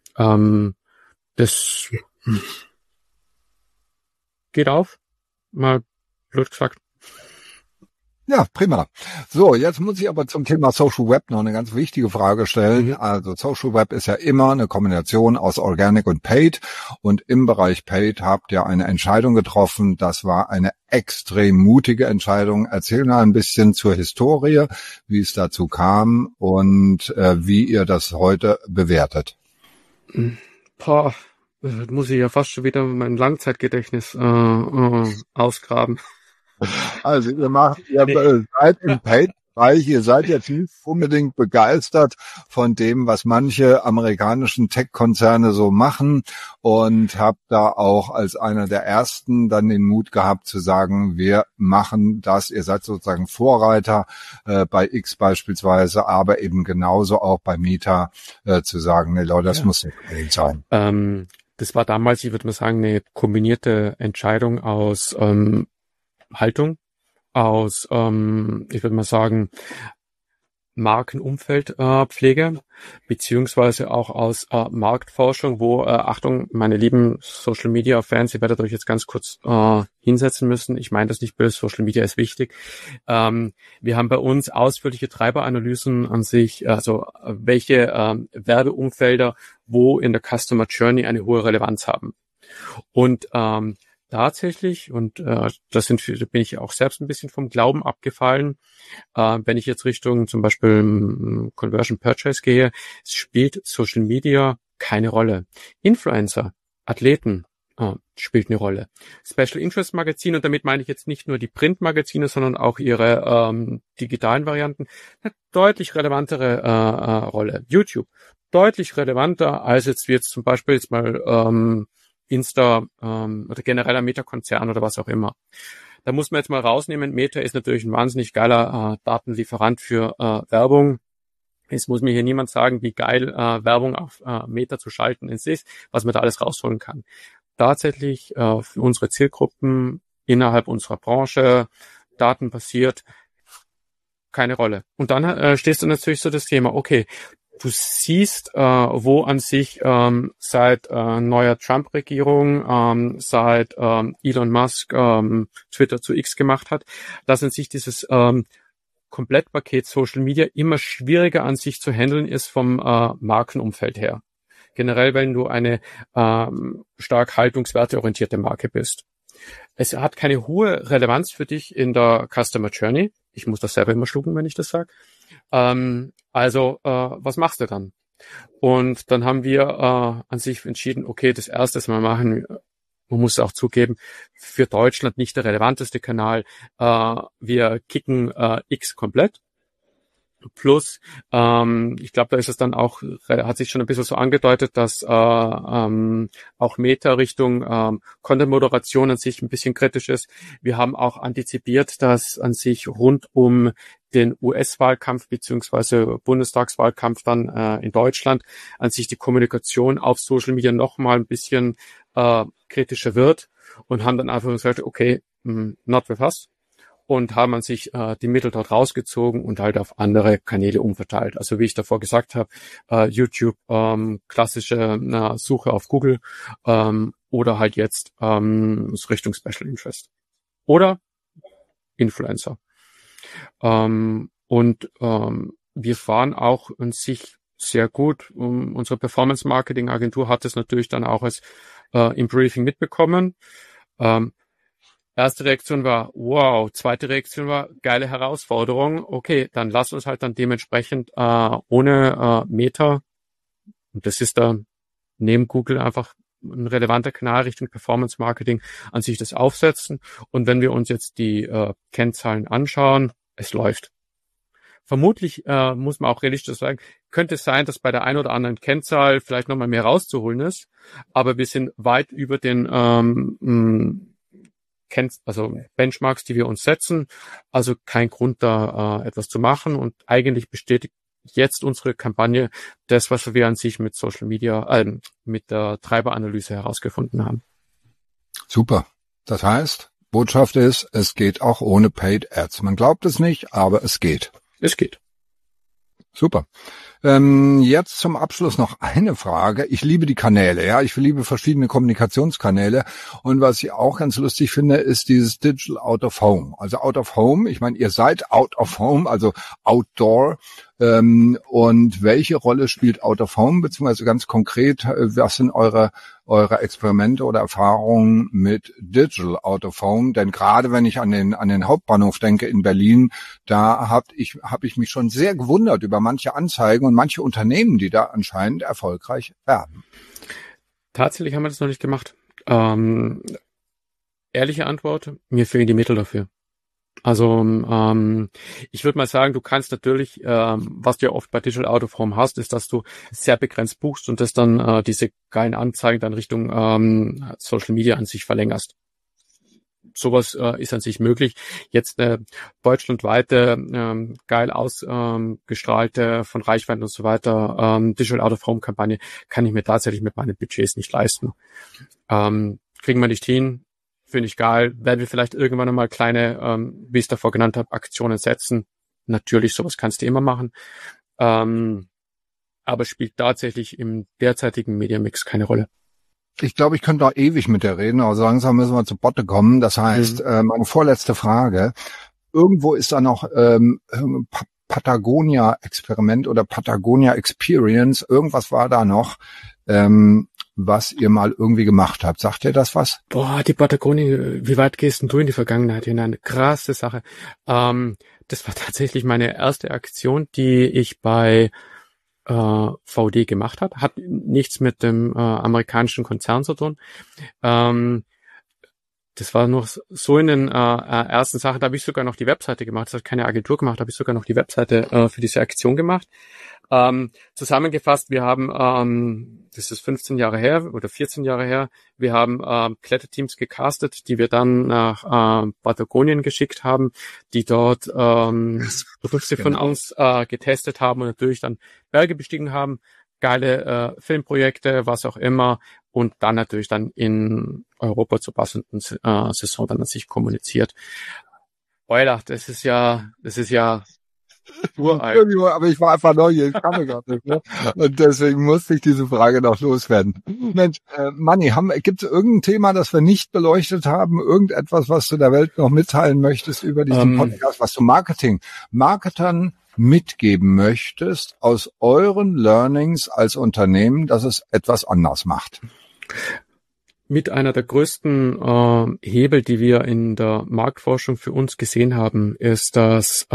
Das geht auf, mal blöd gesagt. Ja, prima. So, jetzt muss ich aber zum Thema Social Web noch eine ganz wichtige Frage stellen. Also Social Web ist ja immer eine Kombination aus Organic und Paid. Und im Bereich Paid habt ihr eine Entscheidung getroffen. Das war eine extrem mutige Entscheidung. Erzähl mal ein bisschen zur Historie, wie es dazu kam und wie ihr das heute bewertet. Muss ich ja fast schon wieder mein Langzeitgedächtnis ausgraben. Also ihr seid im Paid-Bereich, ihr seid jetzt nicht unbedingt begeistert von dem, was manche amerikanischen Tech-Konzerne so machen und habt da auch als einer der ersten dann den Mut gehabt zu sagen, wir machen das, ihr seid sozusagen Vorreiter bei X beispielsweise, aber eben genauso auch bei Meta zu sagen, nee Leute, das muss nicht unbedingt sein. Das war damals, ich würde mal sagen, eine kombinierte Entscheidung aus Haltung, aus, ich würde mal sagen, Markenumfeldpflege, beziehungsweise auch aus Marktforschung, wo, Achtung, meine lieben Social-Media-Fans, ihr werdet euch jetzt ganz kurz hinsetzen müssen. Ich meine das nicht böse, Social Media ist wichtig. Wir haben bei uns ausführliche Treiberanalysen an sich, also welche Werbeumfelder wo in der Customer Journey eine hohe Relevanz haben. Und tatsächlich, und da bin ich auch selbst ein bisschen vom Glauben abgefallen, wenn ich jetzt Richtung zum Beispiel Conversion Purchase gehe, spielt Social Media keine Rolle. Influencer, Athleten spielt eine Rolle. Special Interest Magazine, und damit meine ich jetzt nicht nur die Printmagazine, sondern auch ihre digitalen Varianten, eine deutlich relevantere Rolle. YouTube, deutlich relevanter als jetzt zum Beispiel jetzt mal Insta oder genereller Meta-Konzern oder was auch immer. Da muss man jetzt mal rausnehmen, Meta ist natürlich ein wahnsinnig geiler Datenlieferant für Werbung. Es muss mir hier niemand sagen, wie geil Werbung auf Meta zu schalten ist, was man da alles rausholen kann. Tatsächlich für unsere Zielgruppen innerhalb unserer Branche, datenbasiert, keine Rolle. Und dann stehst du natürlich so das Thema, okay, du siehst, wo an sich seit neuer Trump-Regierung, seit Elon Musk Twitter zu X gemacht hat, dass an sich dieses Komplettpaket Social Media immer schwieriger an sich zu handeln ist vom Markenumfeld her. Generell, wenn du eine stark haltungswerteorientierte Marke bist. Es hat keine hohe Relevanz für dich in der Customer Journey. Ich muss das selber immer schlucken, wenn ich das sage. Was machst du dann? Und dann haben wir an sich entschieden, okay, das erste, was wir machen, man muss auch zugeben, für Deutschland nicht der relevanteste Kanal. Wir kicken X komplett. Plus, ich glaube, da ist es dann auch, hat sich schon ein bisschen so angedeutet, dass auch Meta Richtung Content-Moderation an sich ein bisschen kritisch ist. Wir haben auch antizipiert, dass an sich rund um den US-Wahlkampf beziehungsweise Bundestagswahlkampf dann in Deutschland an sich die Kommunikation auf Social Media noch mal ein bisschen kritischer wird und haben dann einfach gesagt, okay, not with us. Und haben an sich die Mittel dort rausgezogen und halt auf andere Kanäle umverteilt. Also wie ich davor gesagt habe, YouTube, klassische Suche auf Google oder halt jetzt Richtung Special Interest. Oder Influencer. Wir fahren auch an sich sehr gut. Unsere Performance-Marketing-Agentur hat es natürlich dann auch als im Briefing mitbekommen. Erste Reaktion war, wow. Zweite Reaktion war, geile Herausforderung. Okay, dann lass uns halt dann dementsprechend ohne Meta, und das ist da neben Google einfach ein relevanter Kanal Richtung Performance Marketing, an sich das aufsetzen. Und wenn wir uns jetzt die Kennzahlen anschauen, es läuft. Vermutlich muss man auch realistisch sagen, könnte es sein, dass bei der einen oder anderen Kennzahl vielleicht nochmal mehr rauszuholen ist, aber wir sind weit über den Benchmarks, die wir uns setzen, also kein Grund da etwas zu machen, und eigentlich bestätigt jetzt unsere Kampagne das, was wir an sich mit Social Media, mit der Treiberanalyse herausgefunden haben. Super. Das heißt, Botschaft ist, es geht auch ohne Paid Ads. Man glaubt es nicht, aber es geht. Es geht. Super. Jetzt zum Abschluss noch eine Frage. Ich liebe die Kanäle, ja. Ich liebe verschiedene Kommunikationskanäle. Und was ich auch ganz lustig finde, ist dieses Digital Out of Home. Also Out of Home, ich meine, ihr seid Out of Home, also Outdoor. Und welche Rolle spielt Out of Home, beziehungsweise ganz konkret, was sind eure Experimente oder Erfahrungen mit Digital Out of Home? Denn gerade wenn ich an den Hauptbahnhof denke in Berlin, da hab ich mich schon sehr gewundert über manche Anzeigen und manche Unternehmen, die da anscheinend erfolgreich werden. Tatsächlich haben wir das noch nicht gemacht. Ehrliche Antwort, mir fehlen die Mittel dafür. Also ich würde mal sagen, du kannst natürlich, was du ja oft bei Digital Out of Home hast, ist, dass du sehr begrenzt buchst und das dann diese geilen Anzeigen dann Richtung Social Media an sich verlängerst. Sowas ist an sich möglich. Jetzt eine deutschlandweite, geil ausgestrahlte, von Reichweiten und so weiter, Digital Out of Home Kampagne kann ich mir tatsächlich mit meinen Budgets nicht leisten. Kriegen wir nicht hin. Finde ich geil. Werden wir vielleicht irgendwann einmal kleine, wie ich es davor genannt habe, Aktionen setzen. Natürlich, sowas kannst du immer machen. Aber spielt tatsächlich im derzeitigen Mediamix keine Rolle. Ich glaube, ich könnte auch ewig mit dir reden, aber so langsam müssen wir zu Potte kommen. Das heißt, meine vorletzte Frage. Irgendwo ist da noch Patagonia-Experiment oder Patagonia Experience. Irgendwas war da noch. Was ihr mal irgendwie gemacht habt. Sagt ihr das was? Boah, die Patagonie, wie weit gehst denn du in die Vergangenheit hinein? Krasse Sache. Das war tatsächlich meine erste Aktion, die ich bei VD gemacht habe. Hat nichts mit dem amerikanischen Konzern zu tun. Das war noch so in den ersten Sachen, da habe ich sogar noch die Webseite gemacht. Das hat keine Agentur gemacht, da habe ich sogar noch die Webseite für diese Aktion gemacht. Zusammengefasst, wir haben, das ist 15 Jahre her oder 14 Jahre her, wir haben Kletterteams gecastet, die wir dann nach Patagonien geschickt haben, die dort Produkte von uns getestet haben und natürlich dann Berge bestiegen haben, geile Filmprojekte, was auch immer, und dann natürlich dann in Europa zur passenden Saison dann an sich kommuniziert. Euler, das ist ja uralt. Aber ich war einfach neugierig, ich kann mir gerade nicht, ne? Und deswegen musste ich diese Frage noch loswerden. Mensch, Manni, gibt es irgendein Thema, das wir nicht beleuchtet haben? Irgendetwas, was du der Welt noch mitteilen möchtest über diesen Podcast, was du Marketern mitgeben möchtest aus euren Learnings als Unternehmen, dass es etwas anders macht? Mit einer der größten Hebel, die wir in der Marktforschung für uns gesehen haben, ist, dass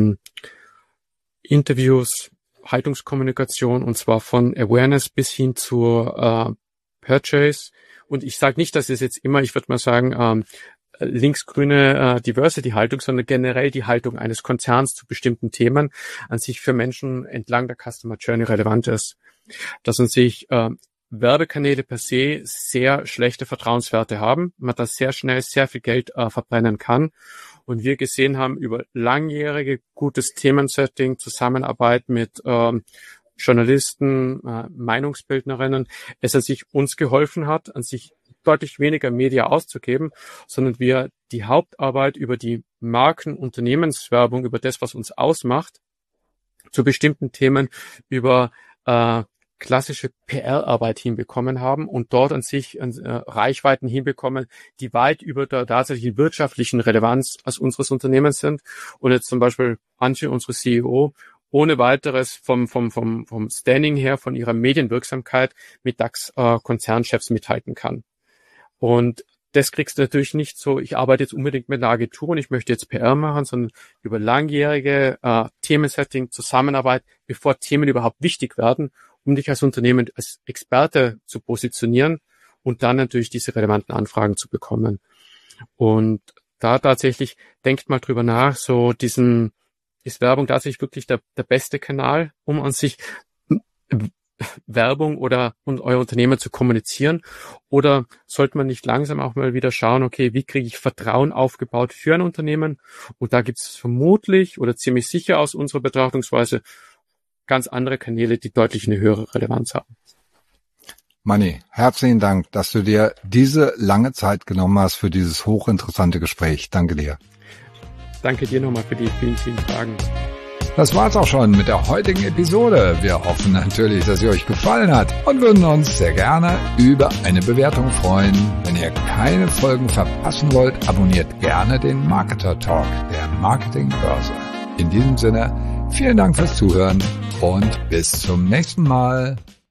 Interviews, Haltungskommunikation, und zwar von Awareness bis hin zur Purchase. Und ich sage nicht, dass es jetzt immer, ich würde mal sagen, linksgrüne Diversity-Haltung, sondern generell die Haltung eines Konzerns zu bestimmten Themen an sich für Menschen entlang der Customer Journey relevant ist. Dass an sich Werbekanäle per se sehr schlechte Vertrauenswerte haben, man da sehr schnell sehr viel Geld verbrennen kann. Und wir gesehen haben über langjährige gutes Themensetting, Zusammenarbeit mit Journalisten, Meinungsbildnerinnen, es an sich uns geholfen hat, an sich deutlich weniger Media auszugeben, sondern wir die Hauptarbeit über die Marken-, Unternehmenswerbung, über das, was uns ausmacht, zu bestimmten Themen über klassische PR-Arbeit hinbekommen haben und dort an sich Reichweiten hinbekommen, die weit über der tatsächlichen wirtschaftlichen Relevanz als unseres Unternehmens sind. Und jetzt zum Beispiel Antje, unsere CEO, ohne weiteres vom Standing her, von ihrer Medienwirksamkeit mit DAX-Konzernchefs mithalten kann. Und das kriegst du natürlich nicht so, ich arbeite jetzt unbedingt mit einer Agentur und ich möchte jetzt PR machen, sondern über langjährige Themensetting, Zusammenarbeit, bevor Themen überhaupt wichtig werden, um dich als Unternehmen als Experte zu positionieren und dann natürlich diese relevanten Anfragen zu bekommen. Und da tatsächlich, denkt mal drüber nach, so ist Werbung tatsächlich wirklich der beste Kanal, um an sich Werbung und euer Unternehmen zu kommunizieren? Oder sollte man nicht langsam auch mal wieder schauen, okay, wie kriege ich Vertrauen aufgebaut für ein Unternehmen? Und da gibt es vermutlich oder ziemlich sicher aus unserer Betrachtungsweise ganz andere Kanäle, die deutlich eine höhere Relevanz haben. Manni, herzlichen Dank, dass du dir diese lange Zeit genommen hast für dieses hochinteressante Gespräch. Danke dir. Danke dir nochmal für die vielen, vielen Fragen. Das war's auch schon mit der heutigen Episode. Wir hoffen natürlich, dass sie euch gefallen hat und würden uns sehr gerne über eine Bewertung freuen. Wenn ihr keine Folgen verpassen wollt, abonniert gerne den Marketer Talk der Marketingbörse. In diesem Sinne, vielen Dank fürs Zuhören und bis zum nächsten Mal.